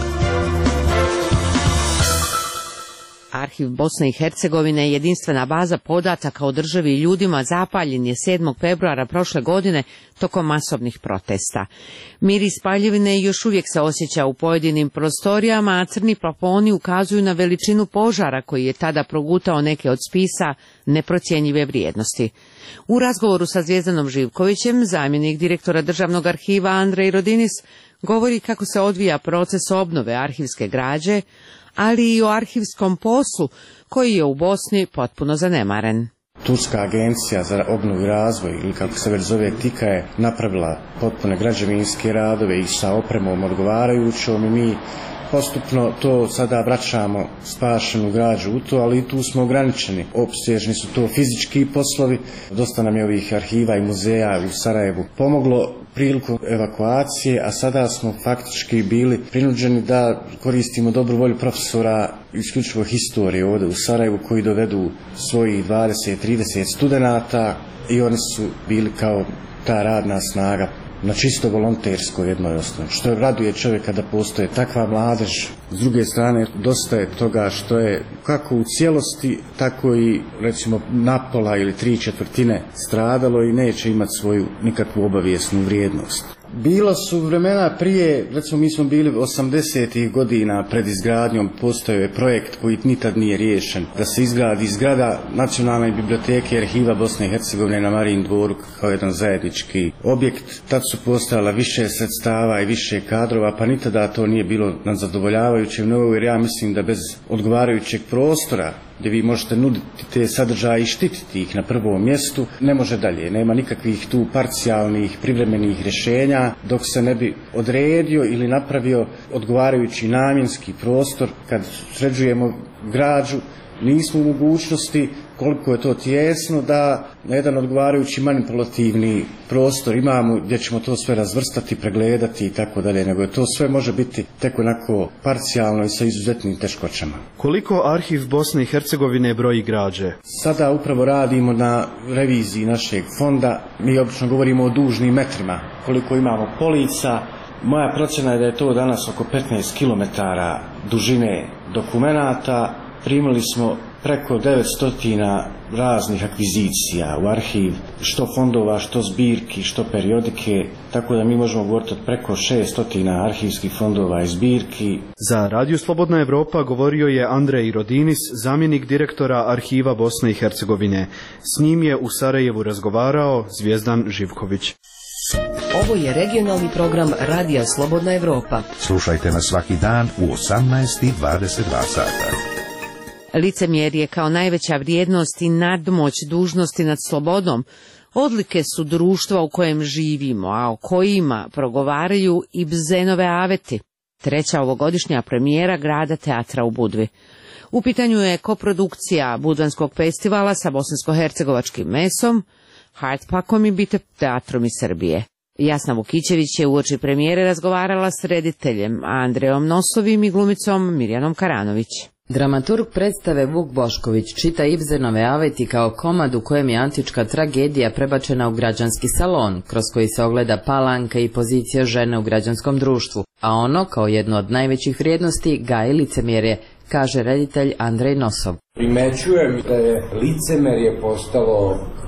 Arhiv Bosne i Hercegovine je jedinstvena baza podataka o državi i ljudima, zapaljen je 7. februara prošle godine tokom masovnih protesta. Miris paljevine još uvijek se osjeća u pojedinim prostorijama, a crni plafoni ukazuju na veličinu požara koji je tada progutao neke od spisa neprocjenjive vrijednosti. U razgovoru sa Zvijezdanom Živkovićem, zamjenik direktora Državnog arhiva Andrej Rodinis govori kako se odvija proces obnove arhivske građe, ali i o arhivskom poslu koji je u Bosni potpuno zanemaren. Turska agencija za obnovu i razvoj, ili kako se već zove TIKA, je napravila potpune građevinske radove i sa opremom odgovarajućom i mi postupno to sada vraćamo spašenu građu u to, ali i tu smo ograničeni. Opsežni su to fizički poslovi, dosta nam je ovih arhiva i muzeja u Sarajevu pomoglo priliku evakuacije, a sada smo faktički bili prinuđeni da koristimo dobru volju profesora isključivo historije ovdje u Sarajevu koji dovedu svojih 20-30 studenata i oni su bili kao ta radna snaga na čisto volontersko jednoj osnovi, što raduje čovjeka da postoje takva mladež. S druge strane, dosta je toga što je kako u cijelosti, tako i recimo napola ili 3/4 stradalo i neće imati svoju nikakvu obavijesnu vrijednost. Bilo su vremena prije, recimo mi smo bili 80-ih godina pred izgradnjom, postojao je projekt koji nikad nije riješen, da se izgradi zgrada Nacionalne biblioteke i arhiva Bosne i Hercegovine na Marijin dvoru kao jedan zajednički objekt. Tad su postojala više sredstava i više kadrova, pa ni tada to nije bilo na zadovoljavajućem nivou, jer ja mislim da bez odgovarajućeg prostora gdje vi možete nuditi te sadržaje i štititi ih na prvom mjestu, ne može dalje. Nema nikakvih tu parcijalnih, privremenih rješenja dok se ne bi odredio ili napravio odgovarajući namjenski prostor. Kad sređujemo građu, nismo u mogućnosti, koliko je to tijesno, da na jedan odgovarajući manipulativni prostor imamo gdje ćemo to sve razvrstati, pregledati i tako dalje, nego to sve može biti tek onako parcijalno i sa izuzetnim teškoćama. Koliko arhiv Bosne i Hercegovine broji građe? Sada upravo radimo na reviziji našeg fonda. Mi obično govorimo o dužnim metrima. Koliko imamo polica, moja procjena je da je to danas oko 15 km dužine dokumenata. Primili smo preko 900 raznih akvizicija u arhiv, što fondova, što zbirki, što periodike, tako da mi možemo govoriti od preko 600 arhivskih fondova i zbirki. Za Radio Slobodna Evropa govorio je Andrej Rodinis, zamjenik direktora arhiva Bosne i Hercegovine. S njim je u Sarajevu razgovarao Zvijezdan Živković. Ovo je regionalni program Radija Slobodna Evropa. Slušajte nas svaki dan u 18:22 sata. Licemjerje kao najveća vrijednost i nadmoć dužnosti nad slobodom odlike su društva u kojem živimo, a o kojima progovaraju i Bzenove aveti, treća ovogodišnja premijera Grada teatra u Budvi. U pitanju je koprodukcija Budvanskog festivala sa bosansko-hercegovačkim mesom, Hardpakom i Bite teatrom iz Srbije. Jasna Vukićević je uoči premijere razgovarala s rediteljem Andrejom Nosovim i glumicom Mirjanom Karanović. Dramaturg predstave Vuk Bošković čita Ibzenove aveti kao komad u kojem je antička tragedija prebačena u građanski salon, kroz koji se ogleda palanka i pozicija žene u građanskom društvu, a ono, kao jedno od najvećih vrijednosti, gaji licemjerje, kaže reditelj Andrej Nosov. Primećujem da je licemerje postalo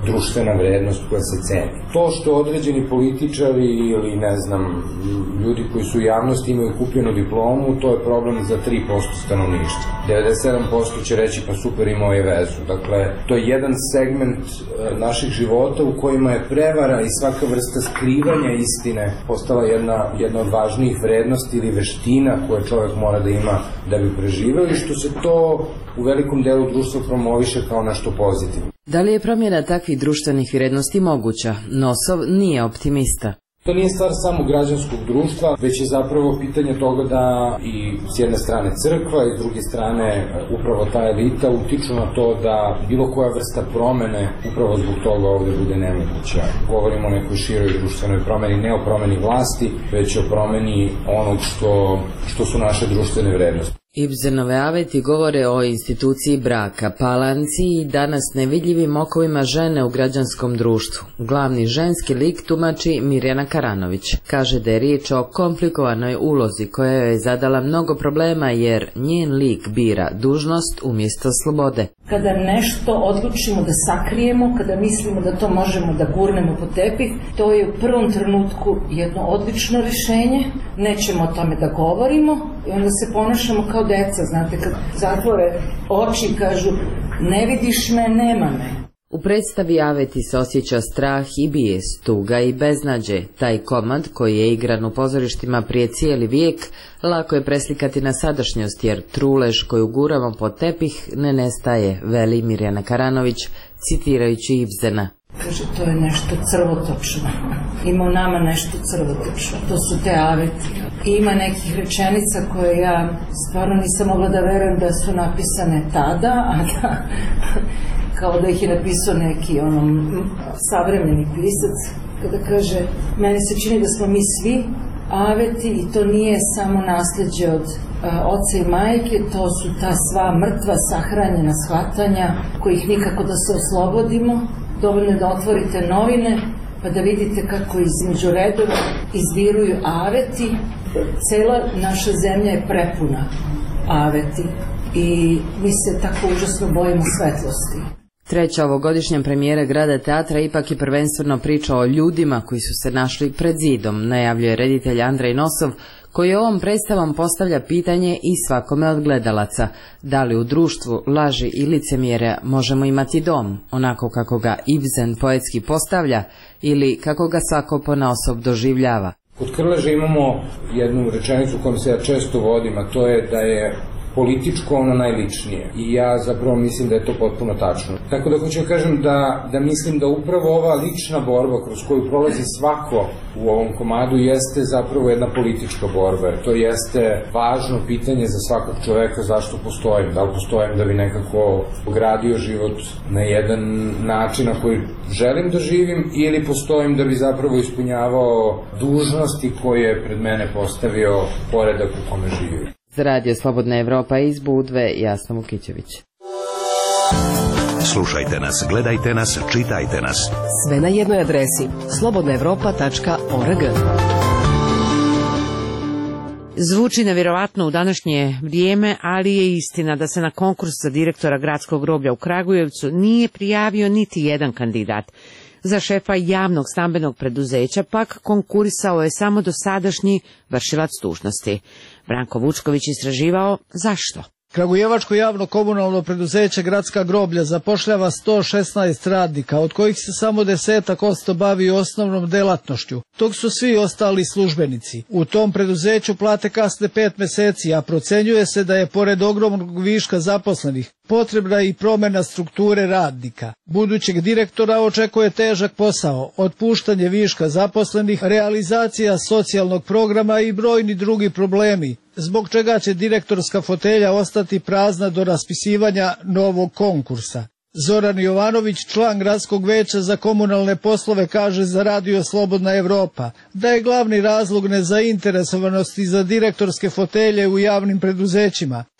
društvena vrednost koja se ceni. To što određeni političari ili ne znam, ljudi koji su u javnosti imaju kupljenu diplomu, to je problem za 3% stanovništva. 97% će reći pa super, imao je vezu. Dakle, to je jedan segment naših života u kojima je prevara i svaka vrsta skrivanja istine postala jedna od važnijih vrednosti ili veština koje čovjek mora da ima da bi preživeo i što se to u velikom delu društva promoviše kao nešto pozitivno. Da li je promjena takvih društvenih vrijednosti moguća? Nosov nije optimista. To nije stvar samo građanskog društva, već je zapravo pitanje toga da i s jedne strane crkva i s druge strane upravo ta elita utiču na to da bilo koja vrsta promene upravo zbog toga ovde bude nemoguća. Govorimo o nekoj široj društvenoj promeni, ne o promeni vlasti, već o promeni onog što su naše društvene vrednosti. Ibzenove aveti govore o instituciji braka, palanci i danas nevidljivim okovima žene u građanskom društvu. Glavni ženski lik tumači Mirjana Karanović. Kaže da je riječ o komplikovanoj ulozi koja joj je zadala mnogo problema jer njen lik bira dužnost umjesto slobode. Kada nešto odlučimo da sakrijemo, kada mislimo da to možemo da gurnemo pod tepih, to je u prvom trenutku jedno odlično rješenje, nećemo o tome da govorimo i onda se ponašamo kao deca, znate, kad zatvore oči i kažu ne vidiš me, nema me. U predstavi Aveti se osjeća strah i bijes, tuga i beznađe. Taj komad, koji je igran u pozorištima prije cijeli vijek, lako je preslikati na sadašnjost, jer trulež koju guramo pod tepih ne nestaje, veli Mirjana Karanović, citirajući Ibzena. Kaže, to je nešto crvotočno. Ima u nama nešto crvotočno. To su te aveti. I ima nekih rečenica koje ja stvarno nisam mogla da verujem da su napisane tada, a da kao da ih je napisao neki savremeni pisac, kada kaže, meni se čini da smo mi svi aveti i to nije samo nasljeđe od oca i majke, to su ta sva mrtva sahranjena shvatanja kojih nikako da se oslobodimo. Dovoljno je da otvorite novine pa da vidite kako između redova izviruju aveti. Cela naša zemlja je prepuna aveti i mi se tako užasno bojimo svetlosti. Treća ovogodišnja premijera Grada teatra ipak je prvenstveno priča o ljudima koji su se našli pred zidom, najavljuje reditelj Andrej Nosov, koji ovom predstavom postavlja pitanje i svakome od gledalaca, da li u društvu laži i licemjerja možemo imati dom, onako kako ga Ibsen poetski postavlja ili kako ga svako ponaosob doživljava. Kod Krleže imamo jednu rečenicu kojom se ja često vodim, a to je da je političko ono najličnije i ja zapravo mislim da je to potpuno tačno. Tako da hoću kažem da mislim da upravo ova lična borba kroz koju prolazi svako u ovom komadu jeste zapravo jedna politička borba. To jeste važno pitanje za svakog čoveka zašto postojim. Da li postojim da bi nekako gradio život na jedan način na koji želim da živim ili postojim da bi zapravo ispunjavao dužnosti koje je pred mene postavio poredak u kome živim. Za Radio Slobodna Evropa iz Budve, Jasna Vukićević. Slušajte nas, gledajte nas, čitajte nas. Sve na jednoj adresi slobodnaevropa.org. Zvuči nevjerovatno u današnje vrijeme, ali je istina da se na konkurs za direktora gradskog groblja u Kragujevcu nije prijavio niti jedan kandidat. Za šefa javnog stambenog preduzeća pak konkurisao je samo dosadašnji vršilac dužnosti. Branko Vučković istraživao zašto. Kragujevačko javno komunalno preduzeće Gradska groblja zapošljava 116 radnika, od kojih se samo 10% bavi osnovnom delatnošću, dok su svi ostali službenici. U tom preduzeću plate kasne 5 mjeseci, a procenjuje se da je pored ogromnog viška zaposlenih potrebna i promjena strukture radnika. Budućeg direktora očekuje težak posao, otpuštanje viška zaposlenih, realizacija socijalnog programa i brojni drugi problemi, zbog čega će direktorska fotelja ostati prazna do raspisivanja novog konkursa. Zoran Jovanović, član Gradskog veća za komunalne poslove, kaže za Radio Slobodna Evropa da je glavni razlog nezainteresovanosti za direktorske fotelje u javnim preduzećima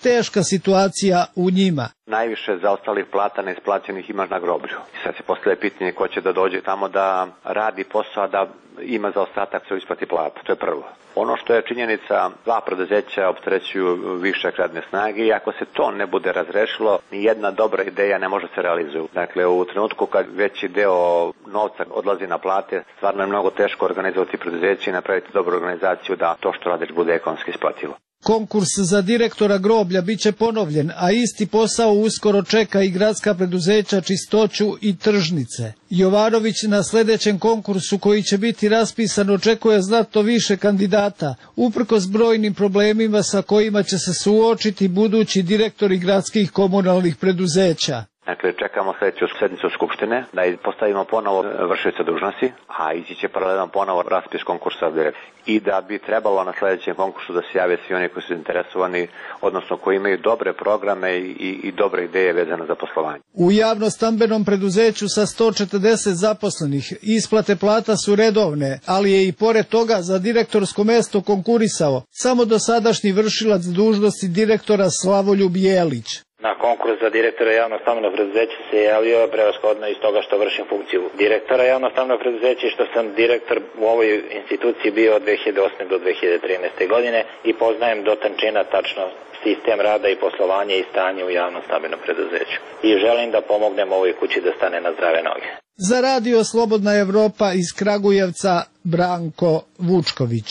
teška situacija u njima. Najviše zaostalih plata neisplaćenih imaš na groblju. I sad se postavlja pitanje ko će da dođe tamo da radi posao, da ima zaostatak se isplati plata. To je prvo. Ono što je činjenica, dva preduzeća opterećuju višak radne snage i ako se to ne bude razrešilo, ni jedna dobra ideja ne može se realizuje. Dakle, u trenutku kad veći deo novca odlazi na plate, stvarno je mnogo teško organizovati preduzeće i napraviti dobru organizaciju da to što radiš bude ekonomski isplativo. Konkurs za direktora groblja biće ponovljen, a isti posao uskoro čeka i gradska preduzeća Čistoću i Tržnice. Jovanović na sledećem konkursu koji će biti raspisan očekuje znatno više kandidata, uprkos brojnim problemima sa kojima će se suočiti budući direktori gradskih komunalnih preduzeća. Dakle, čekamo sljedeću sednicu Skupštine da postavimo ponovo vršioca dužnosti, a ići će paralelno ponovo raspis konkursa i da bi trebalo na sljedećem konkursu da se jave svi oni koji su interesovani, odnosno koji imaju dobre programe i dobre ideje vezane za poslovanje. U javno-stambenom preduzeću sa 140 zaposlenih isplate plata su redovne, ali je i pored toga za direktorsko mesto konkurisao samo dosadašnji vršilac dužnosti direktora Slavoljub Jelić. Na konkurs za direktora javno-stambenog preduzeća se javio prevashodno iz toga što vršim funkciju direktora javno-stambenog preduzeća i što sam direktor u ovoj instituciji bio od 2008. do 2013. godine i poznajem do tančina tačno sistem rada i poslovanje i stanje u javno-stambenom preduzeću. I želim da pomognem ovoj kući da stane na zdrave noge. Za Radio Slobodna Evropa iz Kragujevca, Branko Vučković.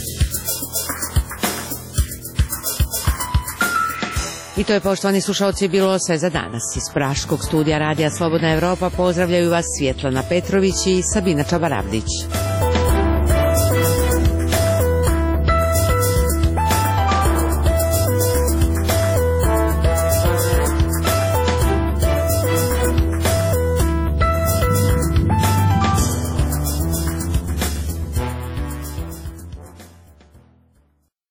I to je, poštovani slušalci, bilo sve za danas. Iz praškog studija Radija Slobodna Evropa pozdravljaju vas Svjetlana Petrović i Sabina Čabaravdić.